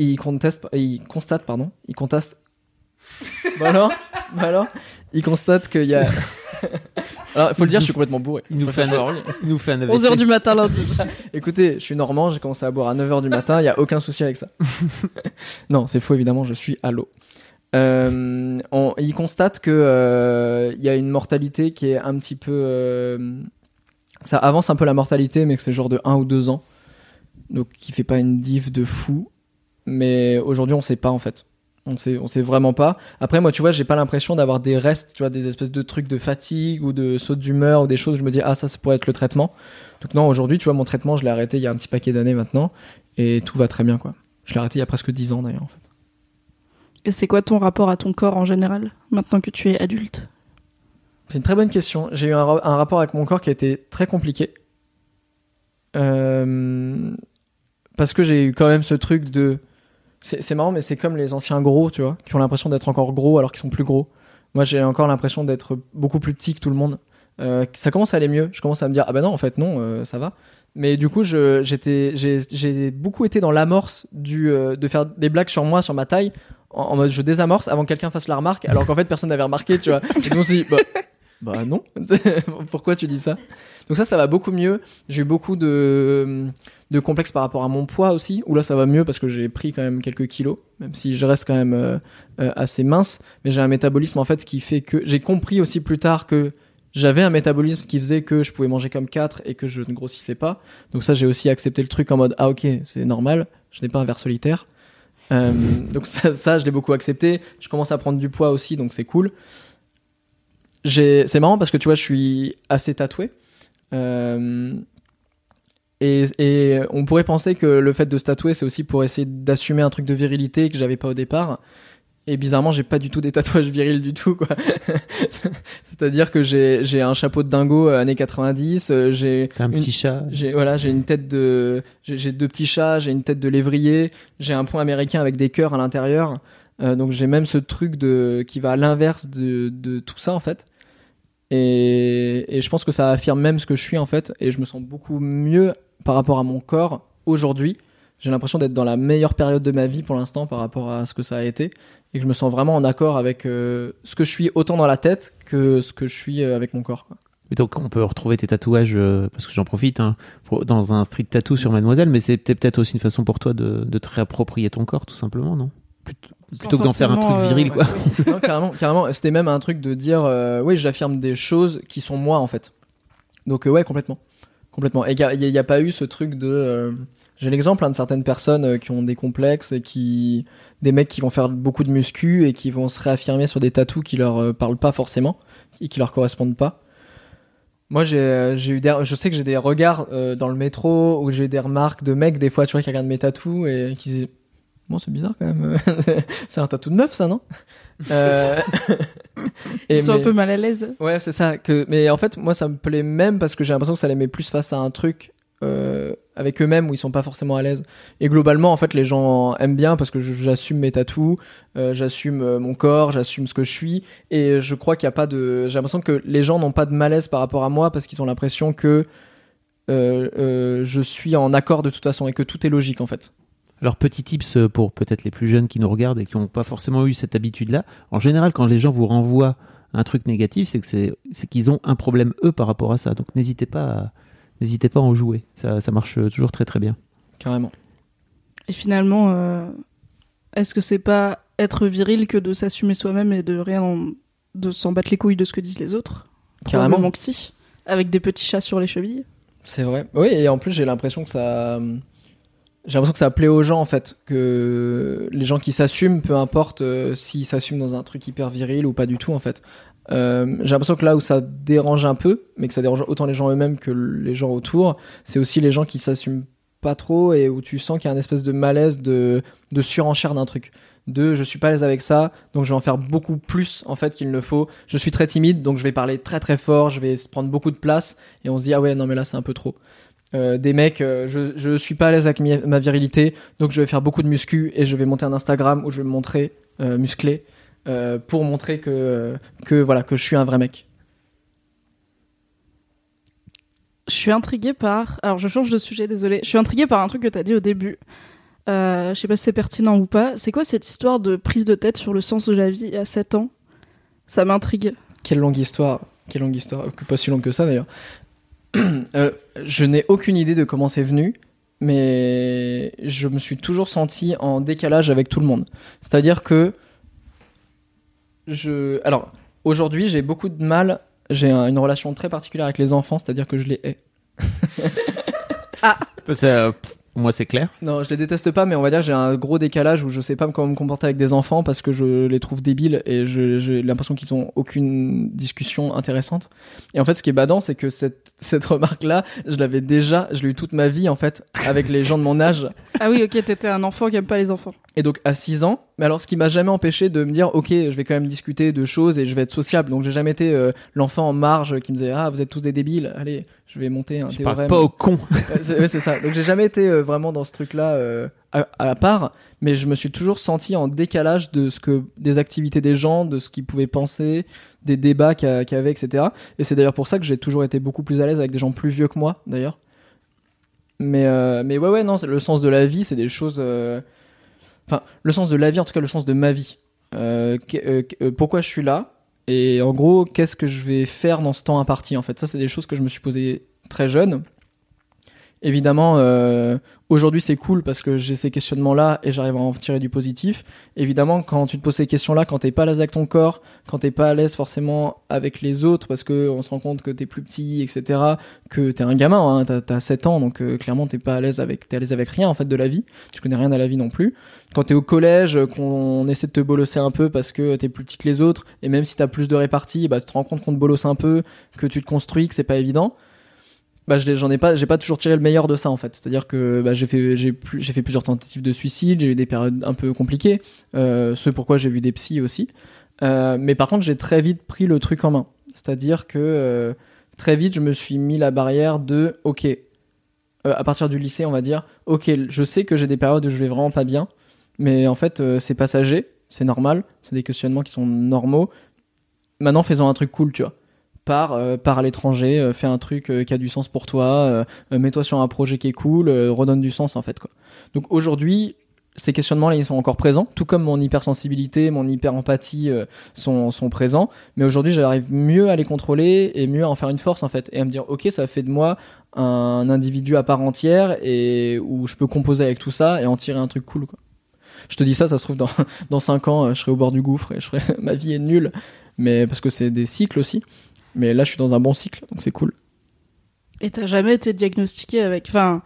Bah alors, ils constatent qu'il y a. Alors, faut le dire, je suis complètement bourré. Il nous fait un AVC. 11h du matin lundi. Écoutez, je suis normand, j'ai commencé à boire à 9h du matin, il n'y a aucun souci avec ça. Non, c'est faux évidemment, je suis à l'eau. Ils constatent que y a une mortalité qui est un petit peu... ça avance un peu la mortalité, mais que c'est genre de 1 ou 2 ans. Donc qui fait pas une diff de fou. Mais aujourd'hui, on sait pas en fait. On sait vraiment pas. Après, moi, tu vois, j'ai pas l'impression d'avoir des restes, tu vois, des espèces de trucs de fatigue ou de saut d'humeur ou des choses où je me dis, ça pourrait être le traitement. Donc non, aujourd'hui, tu vois, mon traitement, je l'ai arrêté il y a un petit paquet d'années maintenant et tout va très bien, quoi. Je l'ai arrêté il y a presque 10 ans d'ailleurs, en fait. Et c'est quoi ton rapport à ton corps en général, maintenant que tu es adulte ? C'est une très bonne question. J'ai eu un rapport avec mon corps qui a été très compliqué. Parce que j'ai eu quand même ce truc de... C'est marrant, mais c'est comme les anciens gros, tu vois, qui ont l'impression d'être encore gros alors qu'ils sont plus gros. Moi, j'ai encore l'impression d'être beaucoup plus petit que tout le monde. Ça commence à aller mieux. Je commence à me dire, ah bah non, en fait, non, ça va. Mais du coup, j'ai beaucoup été dans l'amorce de faire des blagues sur moi, sur ma taille, en mode je désamorce avant que quelqu'un fasse la remarque, alors qu'en fait, personne n'avait remarqué, tu vois. Et donc, on s'est dit, Bah non. Pourquoi tu dis ça? Donc ça va beaucoup mieux. J'ai eu beaucoup de complexes par rapport à mon poids aussi, où là ça va mieux parce que j'ai pris quand même quelques kilos, même si je reste quand même assez mince, mais j'ai un métabolisme en fait qui fait que j'ai compris aussi plus tard que j'avais un métabolisme qui faisait que je pouvais manger comme 4 et que je ne grossissais pas. Donc ça, j'ai aussi accepté le truc en mode ah ok, c'est normal, je n'ai pas un ver solitaire. Donc ça, je l'ai beaucoup accepté. Je commence à prendre du poids aussi, donc c'est cool. C'est marrant parce que tu vois, je suis assez tatoué. Et on pourrait penser que le fait de se tatouer, c'est aussi pour essayer d'assumer un truc de virilité que j'avais pas au départ. Et bizarrement, j'ai pas du tout des tatouages virils du tout, quoi. C'est-à-dire que j'ai un chapeau de dingo années 90, T'as un petit chat. J'ai une tête j'ai 2 petits chats, j'ai une tête de lévrier, j'ai un point américain avec des cœurs à l'intérieur. Donc j'ai même ce truc qui va à l'inverse de tout ça, en fait. Et je pense que ça affirme même ce que je suis, en fait. Et je me sens beaucoup mieux par rapport à mon corps aujourd'hui. J'ai l'impression d'être dans la meilleure période de ma vie pour l'instant par rapport à ce que ça a été. Et que je me sens vraiment en accord avec ce que je suis autant dans la tête que ce que je suis avec mon corps, quoi. Et donc on peut retrouver tes tatouages, parce que j'en profite, dans un street tattoo sur Mademoiselle, mais c'était peut-être aussi une façon pour toi de te réapproprier ton corps, tout simplement, non? Plutôt que d'en faire un truc viril, quoi. Ouais. Non, carrément. C'était même un truc de dire, oui, j'affirme des choses qui sont moi, en fait. Donc ouais, complètement. Et il n'y a pas eu ce truc de... J'ai l'exemple de certaines personnes qui ont des complexes et des mecs qui vont faire beaucoup de muscu et qui vont se réaffirmer sur des tatous qui leur parlent pas forcément et qui leur correspondent pas. Moi, je sais que j'ai des regards dans le métro où j'ai des remarques de mecs des fois, tu vois, qui regardent mes tatous et qui disent bon, c'est bizarre quand même. C'est un tatou de meuf, ça, non? Ils sont un peu mal à l'aise. Ouais, c'est ça. Mais en fait, moi, ça me plaît même parce que j'ai l'impression que ça les met plus face à un truc avec eux-mêmes où ils sont pas forcément à l'aise. Et globalement, en fait, les gens aiment bien parce que j'assume mes tatous, j'assume mon corps, j'assume ce que je suis. Et je crois qu'il y a pas de... J'ai l'impression que les gens n'ont pas de malaise par rapport à moi parce qu'ils ont l'impression que je suis en accord de toute façon et que tout est logique, en fait. Alors, petit tips pour peut-être les plus jeunes qui nous regardent et qui n'ont pas forcément eu cette habitude-là. En général, quand les gens vous renvoient un truc négatif, c'est qu'ils ont un problème, eux, par rapport à ça. Donc, n'hésitez pas à en jouer. Ça marche toujours très, très bien. Carrément. Et finalement, est-ce que c'est pas être viril que de s'assumer soi-même et de s'en battre les couilles de ce que disent les autres? Carrément. Probablement que si. Avec des petits chats sur les chevilles. C'est vrai. Oui, et en plus, j'ai l'impression que ça plaît aux gens, en fait, que les gens qui s'assument, peu importe s'ils s'assument dans un truc hyper viril ou pas du tout, en fait. J'ai l'impression que là où ça dérange un peu, mais que ça dérange autant les gens eux-mêmes que les gens autour, c'est aussi les gens qui s'assument pas trop et où tu sens qu'il y a une espèce de malaise de surenchère d'un truc. Je suis pas à l'aise avec ça, donc je vais en faire beaucoup plus en fait qu'il ne faut. Je suis très timide, donc je vais parler très très fort, je vais prendre beaucoup de place et on se dit ah ouais non mais là c'est un peu trop. Des mecs, je suis pas à l'aise avec ma virilité, donc je vais faire beaucoup de muscu et je vais monter un Instagram où je vais me montrer musclé pour montrer que je suis un vrai mec. Je suis intriguée alors je change de sujet, désolée. Je suis intriguée par un truc que t'as dit au début. Je sais pas si c'est pertinent ou pas. C'est quoi cette histoire de prise de tête sur le sens de la vie à 7 ans? Ça m'intrigue. Quelle longue histoire, pas si longue que ça d'ailleurs. Je n'ai aucune idée de comment c'est venu, mais je me suis toujours senti en décalage avec tout le monde. C'est-à-dire que alors aujourd'hui j'ai beaucoup de mal, j'ai une relation très particulière avec les enfants, c'est-à-dire que je les hais. Ah. Moi, c'est clair. Non, je les déteste pas, mais on va dire que j'ai un gros décalage où je sais pas comment me comporter avec des enfants parce que je les trouve débiles et j'ai l'impression qu'ils ont aucune discussion intéressante. Et en fait, ce qui est badant, c'est que cette remarque-là, je l'ai eu toute ma vie, en fait, avec les gens de mon âge. Ah oui, ok, t'étais un enfant qui aime pas les enfants. Et donc, à 6 ans, mais alors, ce qui m'a jamais empêché de me dire, ok, je vais quand même discuter de choses et je vais être sociable. Donc, j'ai jamais été l'enfant en marge qui me disait, ah, vous êtes tous des débiles, allez, je vais monter un théorème. Parle pas au con. C'est ça. Donc, j'ai jamais été vraiment dans ce truc-là à part, mais je me suis toujours senti en décalage des activités des gens, de ce qu'ils pouvaient penser, des débats qu'il y avait, etc. Et c'est d'ailleurs pour ça que j'ai toujours été beaucoup plus à l'aise avec des gens plus vieux que moi, d'ailleurs. Mais ouais, non, le sens de la vie, c'est des choses... Enfin, le sens de la vie, en tout cas le sens de ma vie. Pourquoi je suis là ? Et en gros, qu'est-ce que je vais faire dans ce temps imparti en fait? Ça, c'est des choses que je me suis posé très jeune. Évidemment, aujourd'hui c'est cool parce que j'ai ces questionnements-là et j'arrive à en tirer du positif. Évidemment, quand tu te poses ces questions-là, quand t'es pas à l'aise avec ton corps, quand t'es pas à l'aise forcément avec les autres, parce que on se rend compte que t'es plus petit, etc., que t'es un gamin, hein, t'as 7 ans, donc clairement t'es à l'aise avec rien en fait de la vie. Tu connais rien à la vie non plus. Quand t'es au collège, qu'on essaie de te bolosser un peu parce que t'es plus petit que les autres, et même si t'as plus de répartie, bah tu te rends compte qu'on te bolosse un peu, que tu te construis, que c'est pas évident. Bah j'ai pas toujours tiré le meilleur de ça en fait. C'est-à-dire que j'ai fait plusieurs tentatives de suicide, j'ai eu des périodes un peu compliquées, ce pourquoi j'ai vu des psys aussi. Mais par contre, j'ai très vite pris le truc en main. C'est-à-dire que très vite, je me suis mis la barrière de OK, à partir du lycée, on va dire, OK, je sais que j'ai des périodes où je vais vraiment pas bien, mais en fait, c'est passager, c'est normal, c'est des questionnements qui sont normaux. Maintenant, faisons un truc cool, tu vois. Pars à l'étranger, fais un truc qui a du sens pour toi, mets-toi sur un projet qui est cool, redonne du sens en fait quoi. Donc aujourd'hui, ces questionnements-là ils sont encore présents, tout comme mon hypersensibilité, mon hyper-empathie sont présents, mais aujourd'hui j'arrive mieux à les contrôler et mieux à en faire une force en fait, et à me dire ok, ça fait de moi un individu à part entière et où je peux composer avec tout ça et en tirer un truc cool quoi. Je te dis ça se trouve dans 5 ans je serai au bord du gouffre et ma vie est nulle, mais parce que c'est des cycles aussi. Mais là, je suis dans un bon cycle, donc c'est cool. Et t'as jamais été diagnostiqué avec... Enfin,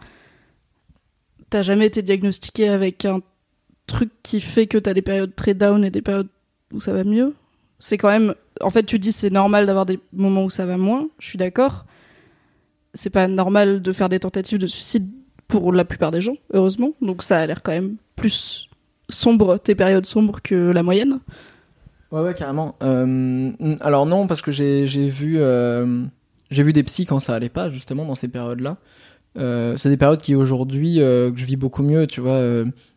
t'as jamais été diagnostiqué avec un truc qui fait que t'as des périodes très down et des périodes où ça va mieux? C'est quand même... En fait, tu dis c'est normal d'avoir des moments où ça va moins, je suis d'accord. C'est pas normal de faire des tentatives de suicide pour la plupart des gens, heureusement. Donc ça a l'air quand même plus sombre, tes périodes sombres, que la moyenne. Ouais, carrément. Alors non, parce que j'ai vu des psys quand ça allait pas, justement, dans ces périodes-là. C'est des périodes qui, aujourd'hui, que je vis beaucoup mieux, tu vois.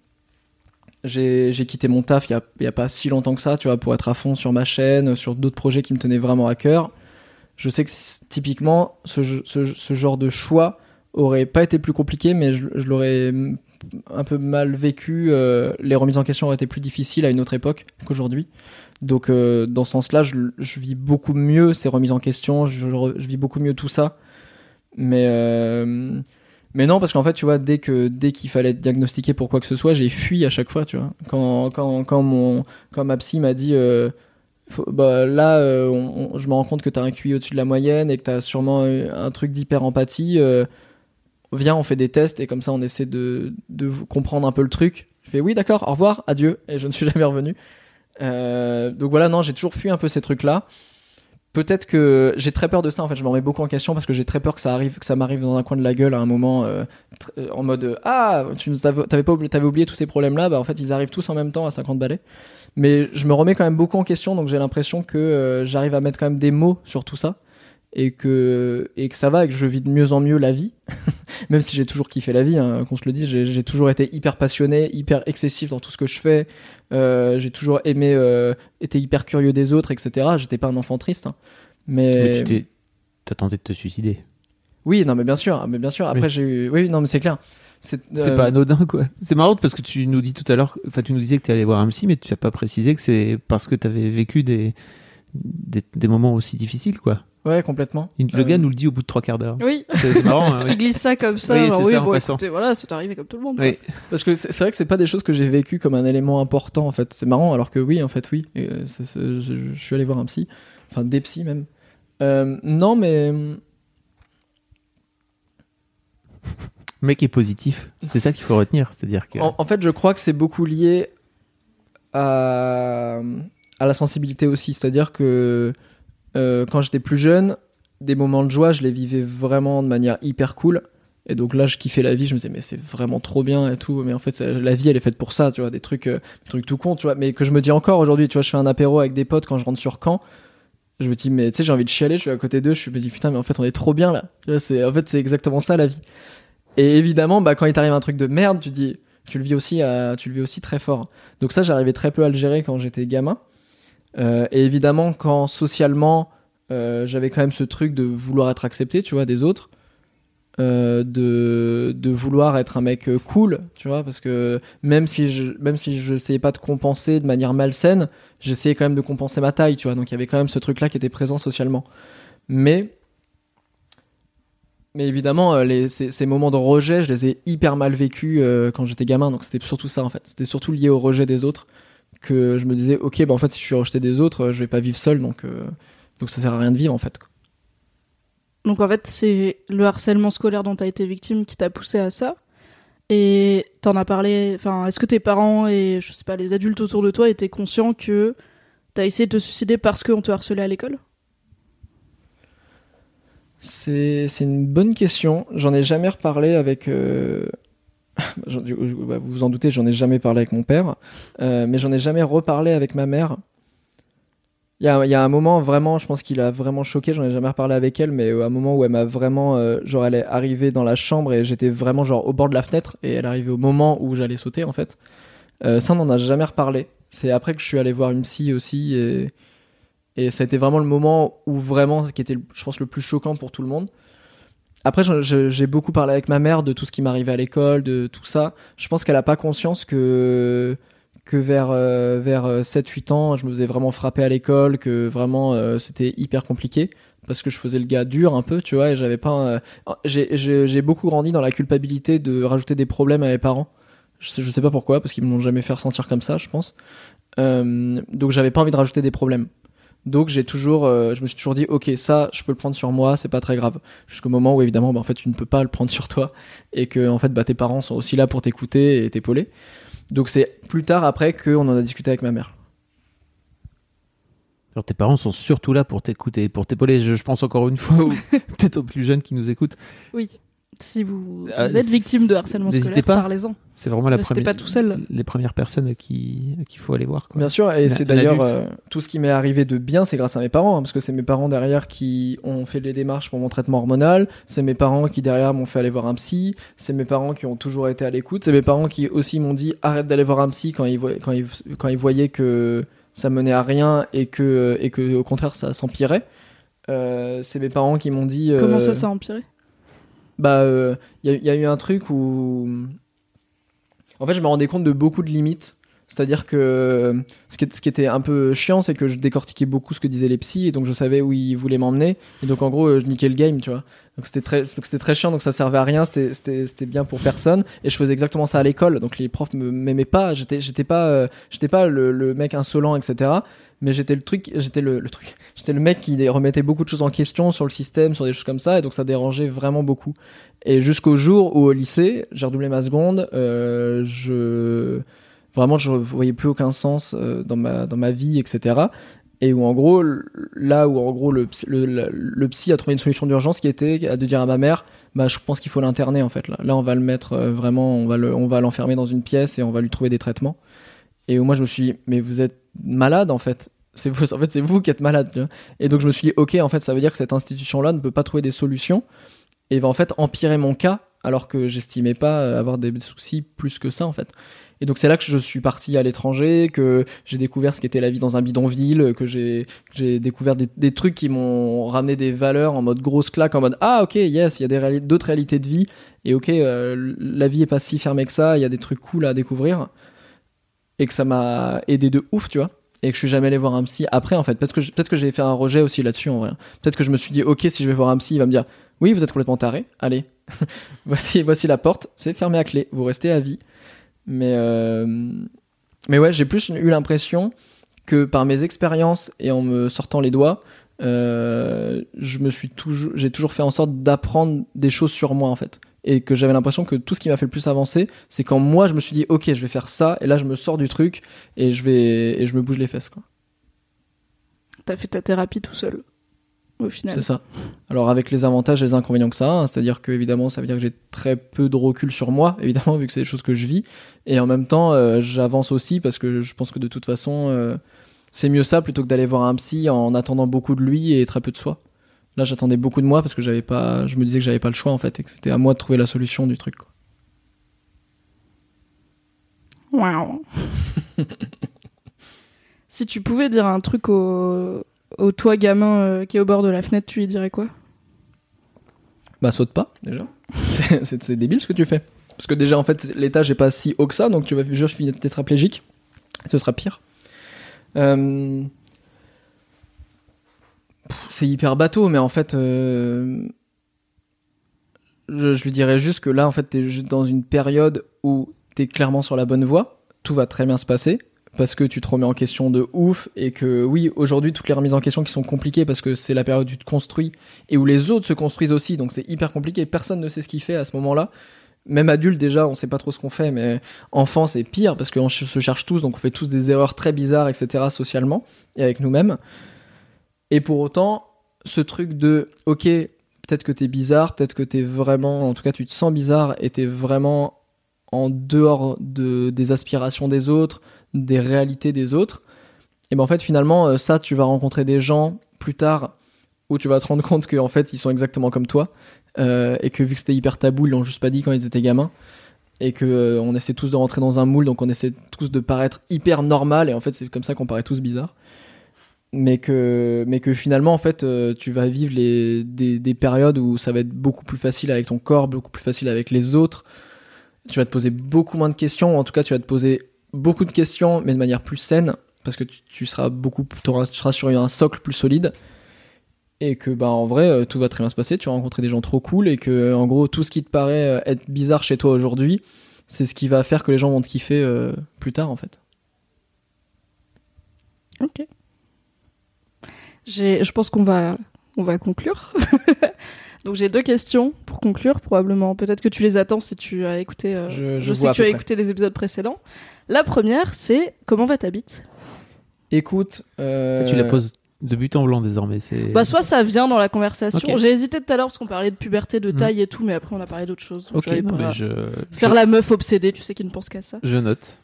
J'ai quitté mon taf il y a pas si longtemps que ça, tu vois, pour être à fond sur ma chaîne, sur d'autres projets qui me tenaient vraiment à cœur. Je sais que, typiquement, ce genre de choix aurait pas été plus compliqué, mais je l'aurais un peu mal vécu. Les remises en question auraient été plus difficiles à une autre époque qu'aujourd'hui. Donc dans ce sens-là, je vis beaucoup mieux ces remises en question, je vis beaucoup mieux tout ça. Mais non, parce qu'en fait, tu vois, dès qu'il fallait être diagnostiqué pour quoi que ce soit, j'ai fui à chaque fois, tu vois. Quand ma psy m'a dit je me rends compte que t'as un QI au-dessus de la moyenne et que t'as sûrement un truc d'hyper-empathie, viens, on fait des tests et comme ça on essaie de comprendre un peu le truc. Je fais oui, d'accord, au revoir, adieu, et je ne suis jamais revenu. Donc voilà, non, j'ai toujours fui un peu ces trucs-là. Peut-être que j'ai très peur de ça en fait, je m'en remets beaucoup en question parce que j'ai très peur que ça m'arrive dans un coin de la gueule à un moment en mode t'avais oublié tous ces problèmes-là, bah en fait ils arrivent tous en même temps à 50 balais. Mais je me remets quand même beaucoup en question, donc j'ai l'impression que j'arrive à mettre quand même des mots sur tout ça et que ça va et que je vis de mieux en mieux la vie. Même si j'ai toujours kiffé la vie, hein, qu'on se le dise, j'ai toujours été hyper passionné, hyper excessif dans tout ce que je fais. J'ai toujours aimé, été hyper curieux des autres, etc. J'étais pas un enfant triste, hein. Mais t'as tenté de te suicider. Oui, non, mais bien sûr. Après, oui. j'ai eu... Oui, non, mais c'est clair. C'est pas anodin, quoi. C'est marrant parce que tu nous dis tout à l'heure, enfin, tu nous disais que t'es allé voir un psy, mais tu n'as pas précisé que c'est parce que t'avais vécu des moments aussi difficiles, quoi. Ouais, complètement. Le gars nous le dit au bout de 3/4 d'heure. Oui. C'est marrant. Hein, Qui glisse ça comme ça. Oui, alors, c'est oui, ça, en bon, passant. écoutez, voilà, c'est arrivé comme tout le monde. Oui. Parce que c'est vrai que c'est pas des choses que j'ai vécues comme un élément important, en fait. C'est marrant, alors que oui, en fait, oui. Et, je suis allé voir un psy. Enfin, des psys, même. Non, mais... Mec est positif. C'est ça qu'il faut retenir. C'est-à-dire que... En fait, je crois que c'est beaucoup lié à la sensibilité aussi. C'est-à-dire que quand j'étais plus jeune, des moments de joie, je les vivais vraiment de manière hyper cool. Et donc là, je kiffais la vie. Je me disais, mais c'est vraiment trop bien et tout. Mais en fait, la vie, elle est faite pour ça, tu vois. Des trucs tout con, tu vois. Mais que je me dis encore aujourd'hui, tu vois, je fais un apéro avec des potes quand je rentre sur Caen. Je me dis, mais tu sais, j'ai envie de chialer. Je suis à côté d'eux. Je me dis, putain, mais en fait, on est trop bien là. Tu vois, c'est exactement ça, la vie. Et évidemment, quand il t'arrive un truc de merde, tu le vis aussi très fort. Donc ça, j'arrivais très peu à le gérer quand j'étais gamin. Et évidemment, quand socialement, j'avais quand même ce truc de vouloir être accepté, tu vois, des autres. de vouloir être un mec cool, tu vois, parce que même si je essayais pas de compenser de manière malsaine, j'essayais quand même de compenser ma taille, tu vois, donc il y avait quand même ce truc-là qui était présent socialement. Mais évidemment, ces moments de rejet, je les ai hyper mal vécus quand j'étais gamin, donc c'était surtout ça en fait, c'était surtout lié au rejet des autres, que je me disais, ok, bah en fait si je suis rejeté des autres, je vais pas vivre seul, donc ça sert à rien de vivre en fait. Donc en fait, c'est le harcèlement scolaire dont t'as été victime qui t'a poussé à ça. Et t'en as parlé, enfin, est-ce que tes parents et, je sais pas, les adultes autour de toi étaient conscients que t'as essayé de te suicider parce qu'on te harcelait à l'école ? C'est une bonne question. J'en ai jamais reparlé avec... vous vous en doutez, j'en ai jamais parlé avec mon père. Mais j'en ai jamais reparlé avec ma mère. Il y a un moment vraiment, je pense qu'il a vraiment choqué, j'en ai jamais reparlé avec elle, mais un moment où elle m'a vraiment, genre elle est arrivée dans la chambre et j'étais vraiment genre au bord de la fenêtre et elle est arrivée au moment où j'allais sauter en fait. Ça on n'en a jamais reparlé. C'est après que je suis allé voir une psy aussi et ça a été vraiment le moment où vraiment, qui était je pense le plus choquant pour tout le monde. Après j'ai beaucoup parlé avec ma mère de tout ce qui m'arrivait à l'école, de tout ça. Je pense qu'elle a pas conscience que vers 7-8 ans, je me faisais vraiment frapper à l'école, que vraiment c'était hyper compliqué parce que je faisais le gars dur un peu, tu vois, et j'avais pas j'ai beaucoup grandi dans la culpabilité de rajouter des problèmes à mes parents. Je sais pas pourquoi, parce qu'ils me l'ont jamais fait ressentir comme ça, je pense. Donc j'avais pas envie de rajouter des problèmes. Donc je me suis toujours dit, ok, ça, je peux le prendre sur moi, c'est pas très grave. Jusqu'au moment où évidemment, en fait, tu ne peux pas le prendre sur toi et que en fait, tes parents sont aussi là pour t'écouter et t'épauler. Donc c'est plus tard après qu'on en a discuté avec ma mère. Alors tes parents sont surtout là pour t'écouter, pour t'épauler. Je pense encore une fois, peut-être aux plus jeunes qui nous écoutent. Oui. Si vous êtes victime de harcèlement scolaire, parlez-en. C'est vraiment pas tout seul. Les premières personnes qu'il faut aller voir, quoi. Bien sûr, et c'est d'ailleurs tout ce qui m'est arrivé de bien, c'est grâce à mes parents, hein, parce que c'est mes parents derrière qui ont fait les démarches pour mon traitement hormonal, c'est mes parents qui derrière m'ont fait aller voir un psy, c'est mes parents qui ont toujours été à l'écoute, c'est mes parents qui aussi m'ont dit arrête d'aller voir un psy quand ils voyaient que ça menait à rien et que au contraire ça s'empirait. C'est mes parents qui m'ont dit comment ça a empiré ? Il y a eu un truc où en fait je me rendais compte de beaucoup de limites, c'est-à-dire que ce qui était un peu chiant, c'est que je décortiquais beaucoup ce que disaient les psys et donc je savais où ils voulaient m'emmener et donc en gros je niquais le game, tu vois. Donc c'était très chiant, donc ça servait à rien, c'était bien pour personne et je faisais exactement ça à l'école, donc les profs m'aimaient pas, j'étais pas le mec insolent, etc. Mais j'étais le mec qui remettait beaucoup de choses en question sur le système, sur des choses comme ça, et donc ça dérangeait vraiment beaucoup. Et jusqu'au jour où au lycée, j'ai redoublé ma seconde, je voyais plus aucun sens dans ma vie, etc. Et où en gros, le psy a trouvé une solution d'urgence qui était de dire à ma mère, je pense qu'il faut l'interner en fait. Là on va le mettre vraiment, on va l'enfermer dans une pièce et on va lui trouver des traitements. Et où moi je me suis dit, mais vous êtes malade en fait. C'est vous qui êtes malade. Tu vois. Et donc je me suis dit, ok, en fait ça veut dire que cette institution-là ne peut pas trouver des solutions et va en fait empirer mon cas alors que j'estimais pas avoir des soucis plus que ça en fait. Et donc c'est là que je suis parti à l'étranger, que j'ai découvert ce qu'était la vie dans un bidonville, que j'ai découvert des trucs qui m'ont ramené des valeurs en mode grosse claque, en mode ah ok yes, il y a d'autres réalités de vie et ok la vie est pas si fermée que ça, il y a des trucs cool à découvrir. Et que ça m'a aidé de ouf, tu vois, et que je suis jamais allé voir un psy après en fait, peut-être que j'ai fait un rejet aussi là-dessus en vrai. Peut-être que je me suis dit ok, si je vais voir un psy, il va me dire oui, vous êtes complètement taré, allez voici la porte, c'est fermé à clé, vous restez à vie. Mais ouais, j'ai plus eu l'impression que par mes expériences et en me sortant les doigts, j'ai toujours fait en sorte d'apprendre des choses sur moi en fait. Et que j'avais l'impression que tout ce qui m'a fait le plus avancer, c'est quand moi je me suis dit ok, je vais faire ça, et là je me sors du truc et je me bouge les fesses quoi. T'as fait ta thérapie tout seul au final. C'est ça. Alors avec les avantages et les inconvénients que ça a, hein, c'est-à-dire que évidemment ça veut dire que j'ai très peu de recul sur moi, évidemment vu que c'est des choses que je vis, et en même temps j'avance aussi parce que je pense que de toute façon c'est mieux ça plutôt que d'aller voir un psy en attendant beaucoup de lui et très peu de soi. Là, j'attendais beaucoup de moi parce que je me disais que j'avais pas le choix en fait et que c'était à moi de trouver la solution du truc. Waouh. Si tu pouvais dire un truc au toi gamin qui est au bord de la fenêtre, tu lui dirais quoi ? Bah saute pas déjà. c'est débile ce que tu fais. Parce que déjà en fait l'étage est pas si haut que ça, donc tu vas juste finir tétraplégique. Ce sera pire. C'est hyper bateau, mais en fait, je lui dirais juste que là, en fait, t'es juste dans une période où t'es clairement sur la bonne voie. Tout va très bien se passer parce que tu te remets en question de ouf et que oui, aujourd'hui, toutes les remises en question qui sont compliquées parce que c'est la période où tu te construis et où les autres se construisent aussi, donc c'est hyper compliqué. Personne ne sait ce qu'il fait à ce moment-là. Même adulte déjà, on sait pas trop ce qu'on fait, mais enfant c'est pire parce qu'on se cherche tous, donc on fait tous des erreurs très bizarres, etc. socialement et avec nous-mêmes. Et pour autant, ce truc de ok, peut-être que t'es bizarre, peut-être que t'es vraiment, en tout cas tu te sens bizarre et t'es vraiment en dehors des aspirations des autres, des réalités des autres. Et ben en fait finalement ça tu vas rencontrer des gens plus tard où tu vas te rendre compte qu'en fait ils sont exactement comme toi. Et que vu que c'était hyper tabou, ils l'ont juste pas dit quand ils étaient gamins, et que on essaie tous de rentrer dans un moule, donc on essaie tous de paraître hyper normal, et en fait c'est comme ça qu'on paraît tous bizarres, mais que finalement en fait tu vas vivre des périodes où ça va être beaucoup plus facile avec ton corps, beaucoup plus facile avec les autres, tu vas te poser beaucoup moins de questions, ou en tout cas tu vas te poser beaucoup de questions mais de manière plus saine, parce que tu seras tu seras sur un socle plus solide. Et que bah en vrai tout va très bien se passer, tu vas rencontrer des gens trop cool, et que en gros tout ce qui te paraît être bizarre chez toi aujourd'hui, c'est ce qui va faire que les gens vont te kiffer plus tard en fait. Ok. Je pense qu'on va conclure. Donc j'ai 2 questions pour conclure, probablement. Peut-être que tu les attends si tu as écouté. Je sais que tu as écouté les épisodes précédents. La première, c'est comment va ta bite ? Écoute, Tu la poses de but en blanc désormais. Bah soit ça vient dans la conversation. Okay. J'ai hésité tout à l'heure parce qu'on parlait de puberté, de taille et tout, mais après on a parlé d'autres choses. Ok, non, mais faire la meuf obsédée, tu sais, qui ne pense qu'à ça. Je note.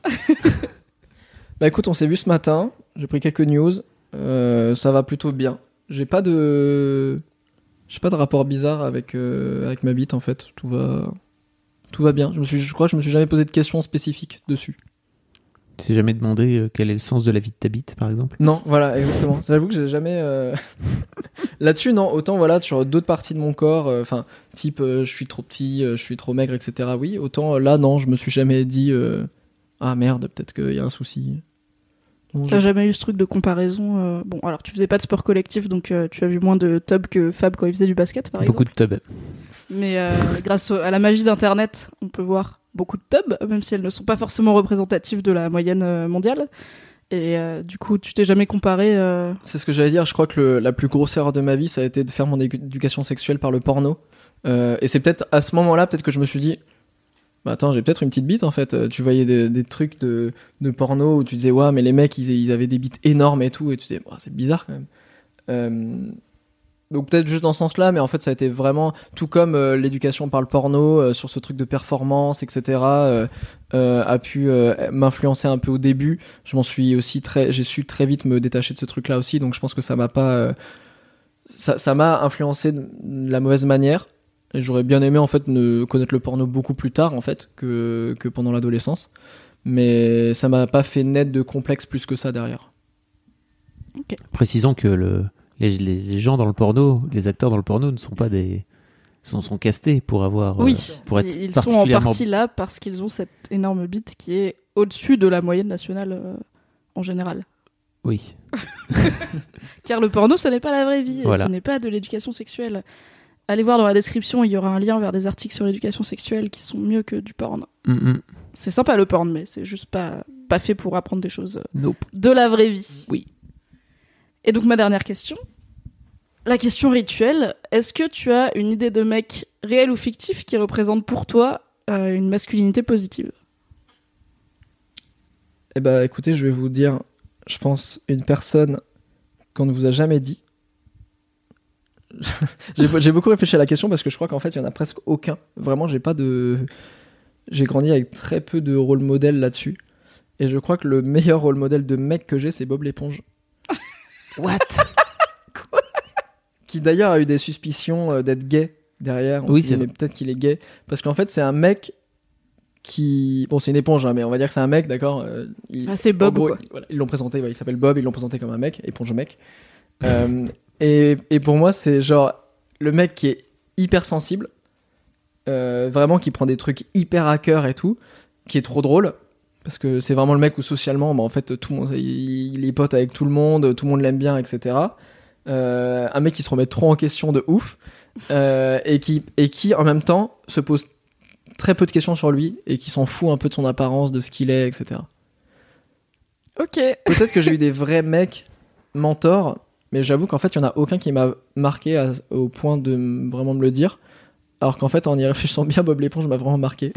Bah écoute, on s'est vu ce matin, j'ai pris quelques news, ça va plutôt bien. J'ai pas de rapport bizarre avec ma bite en fait, tout va bien. Je crois que je me suis jamais posé de questions spécifiques dessus. Tu t'es jamais demandé quel est le sens de la vie de ta bite, par exemple ? Non, voilà, exactement. J'avoue que j'ai jamais... Là-dessus, non. Autant, voilà, sur d'autres parties de mon corps, type, je suis trop petit, je suis trop maigre, etc. Oui, autant, là, non, je me suis jamais dit... Ah merde, peut-être qu'il y a un souci. Non, t'as jamais eu ce truc de comparaison Bon, alors, tu faisais pas de sport collectif, donc tu as vu moins de tubs que Fab quand il faisait du basket, par exemple. Beaucoup de tubs. Mais grâce à la magie d'Internet, on peut voir beaucoup de tubs, même si elles ne sont pas forcément représentatives de la moyenne mondiale. Et du coup, tu t'es jamais comparé C'est ce que j'allais dire. Je crois que la plus grosse erreur de ma vie, ça a été de faire mon éducation sexuelle par le porno. Et c'est peut-être à ce moment-là, peut-être que je me suis dit, bah attends, j'ai peut-être une petite bite en fait. Tu voyais des trucs de porno où tu disais, ouais, mais les mecs, ils avaient des bites énormes et tout. Et tu disais, oh, c'est bizarre quand même. Donc peut-être juste dans ce sens-là, mais en fait ça a été vraiment tout comme l'éducation par le porno sur ce truc de performance, etc. A pu m'influencer un peu au début. J'ai su très vite me détacher de ce truc-là aussi, donc je pense que ça m'a pas, ça m'a influencé de la mauvaise manière. Et j'aurais bien aimé en fait connaître le porno beaucoup plus tard en fait que pendant l'adolescence, mais ça m'a pas fait naître de complexe plus que ça derrière. Okay. Précisons que les gens dans le porno, les acteurs dans le porno ne sont pas sont castés pour avoir pour être ils particulièrement... sont en partie là parce qu'ils ont cette énorme bite qui est au-dessus de la moyenne nationale en général. Oui. Car le porno, ce n'est pas la vraie vie, voilà. Ce n'est pas de l'éducation sexuelle. Allez voir dans la description, il y aura un lien vers des articles sur l'éducation sexuelle qui sont mieux que du porn. Mm-hmm. C'est sympa le porn, mais c'est juste pas fait pour apprendre des choses nope. de la vraie vie. Oui. Et donc ma dernière question, la question rituelle, est-ce que tu as une idée de mec réel ou fictif qui représente pour toi une masculinité positive ? Eh ben écoutez, je vais vous dire, je pense, une personne qu'on ne vous a jamais dit. J'ai beaucoup réfléchi à la question parce que je crois qu'en fait il y en a presque aucun. Vraiment, j'ai grandi avec très peu de rôle modèle là-dessus. Et je crois que le meilleur rôle modèle de mec que j'ai, c'est Bob l'éponge. What? Quoi? Qui d'ailleurs a eu des suspicions d'être gay derrière. Oui, c'est mais peut-être qu'il est gay. Parce qu'en fait, c'est un mec qui... Bon, c'est une éponge, hein, mais on va dire que c'est un mec, d'accord c'est Bob, gros, quoi. Voilà, ils l'ont présenté, il s'appelle Bob, ils l'ont présenté comme un mec, éponge mec. Et pour moi, c'est genre le mec qui est hyper sensible, vraiment qui prend des trucs hyper à cœur et tout, qui est trop drôle. Parce que c'est vraiment le mec où socialement, en fait, tout le monde, il est pote avec tout le monde l'aime bien, etc. Un mec qui se remet trop en question de ouf, et qui en même temps se pose très peu de questions sur lui et qui s'en fout un peu de son apparence, de ce qu'il est, etc. Ok. Peut-être que j'ai eu des vrais mecs mentors, mais j'avoue qu'en fait, il y en a aucun qui m'a marqué au point de vraiment me le dire. Alors qu'en fait, en y réfléchissant bien, Bob l'éponge m'a vraiment marqué.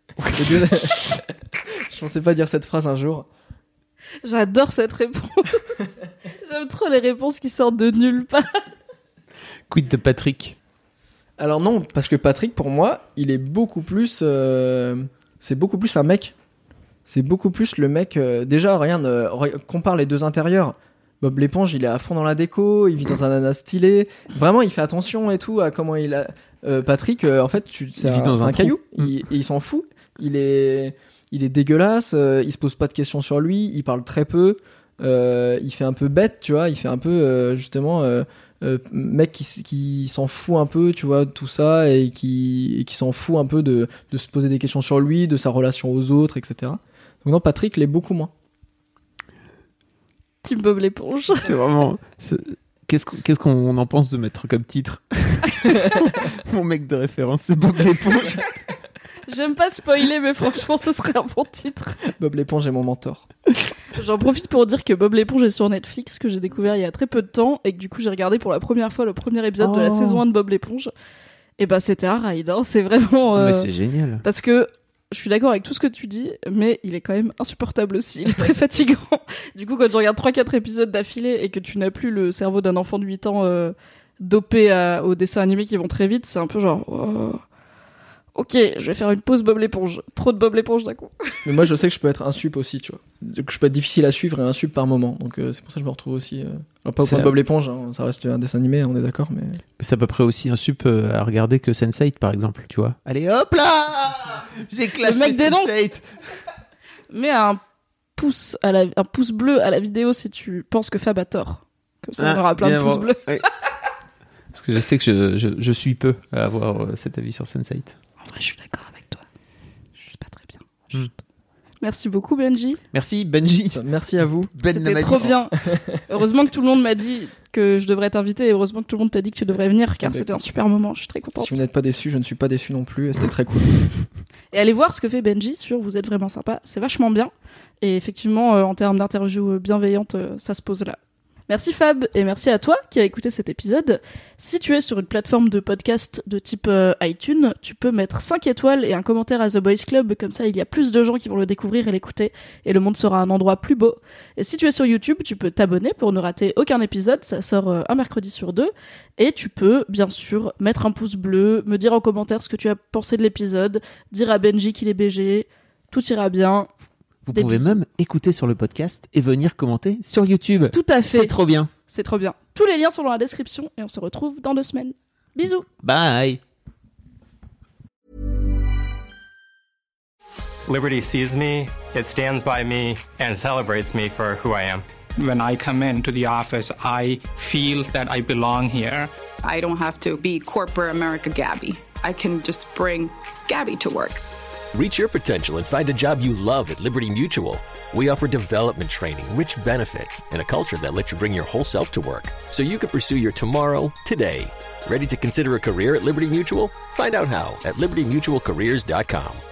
Je pensais pas dire cette phrase un jour. J'adore cette réponse. J'aime trop les réponses qui sortent de nulle part. Quid de Patrick? Alors non, parce que Patrick, pour moi, il est beaucoup plus... c'est beaucoup plus un mec. C'est beaucoup plus le mec... déjà, compare les deux intérieurs. Bob l'éponge, il est à fond dans la déco, il vit dans un nana stylé. Vraiment, il fait attention et tout à comment il a... Patrick, en fait, c'est un caillou. Il s'en fout. Il est dégueulasse, il se pose pas de questions sur lui, il parle très peu, il fait un peu bête, tu vois, il fait un peu justement mec qui s'en fout un peu, tu vois, de tout ça et qui s'en fout un peu de se poser des questions sur lui, de sa relation aux autres, etc. Donc non, Patrick l'est beaucoup moins. Team Bob l'éponge. C'est vraiment... Qu'est-ce qu'on en pense de mettre comme titre? Mon mec de référence, c'est Bob l'éponge. J'aime pas spoiler, mais franchement, ce serait un bon titre. Bob l'éponge est mon mentor. J'en profite pour dire que Bob l'éponge est sur Netflix, que j'ai découvert il y a très peu de temps, et que du coup, j'ai regardé pour la première fois le premier épisode de la saison 1 de Bob l'éponge. Et bah, c'était un ride, hein. C'est vraiment... Mais c'est génial. Parce que je suis d'accord avec tout ce que tu dis, mais il est quand même insupportable aussi. Il est très fatigant. Du coup, quand tu regardes 3-4 épisodes d'affilée et que tu n'as plus le cerveau d'un enfant de 8 ans dopé aux dessins animés qui vont très vite, c'est un peu genre... Oh. Ok, je vais faire une pause Bob l'éponge. Trop de Bob l'éponge d'un coup. Mais moi, je sais que je peux être un sup aussi, tu vois. Que je peux être difficile à suivre et un sup par moment. Donc c'est pour ça que je me retrouve aussi... Alors pas au point de Bob l'éponge, hein, ça reste un dessin animé, on est d'accord, mais... C'est à peu près aussi un sup à regarder que Sense8, par exemple, tu vois. Allez, hop là! J'ai clashé Sense8. Mets un pouce bleu à la vidéo si tu penses que Fab a tort. Comme ça, on aura plein de pouces bleus. Oui. Parce que je sais que je suis peu à avoir cet avis sur Sense8. En vrai, je suis d'accord avec toi. Je sais pas très bien. Merci beaucoup, Benji. Merci, Benji. Merci à vous. C'était trop bien. Heureusement que tout le monde m'a dit que je devrais t'inviter et heureusement que tout le monde t'a dit que tu devrais venir car c'était un super moment. Je suis très contente. Si vous n'êtes pas déçus, je ne suis pas déçu non plus. C'était très cool. Et allez voir ce que fait Benji sur Vous êtes vraiment sympa. C'est vachement bien. Et effectivement, en termes d'interview bienveillante, ça se pose là. Merci Fab, et merci à toi qui as écouté cet épisode. Si tu es sur une plateforme de podcast de type iTunes, tu peux mettre 5 étoiles et un commentaire à The Boys Club, comme ça il y a plus de gens qui vont le découvrir et l'écouter, et le monde sera un endroit plus beau. Et si tu es sur YouTube, tu peux t'abonner pour ne rater aucun épisode, ça sort un mercredi sur 2, et tu peux bien sûr mettre un pouce bleu, me dire en commentaire ce que tu as pensé de l'épisode, dire à Benji qu'il est BG, tout ira bien. Vous pouvez même écouter sur le podcast et venir commenter sur YouTube. Tout à fait. C'est trop bien. C'est trop bien. Tous les liens sont dans la description et on se retrouve dans 2 semaines. Bisous. Bye. Liberty sees me, it stands by me, and celebrates me for who I am. When I come into the office, I feel that I belong here. I don't have to be corporate America Gabby. I can just bring Gabby to work. Reach your potential and find a job you love at Liberty Mutual. We offer development training, rich benefits, and a culture that lets you bring your whole self to work, so you can pursue your tomorrow today. Ready to consider a career at Liberty Mutual? Find out how at libertymutualcareers.com.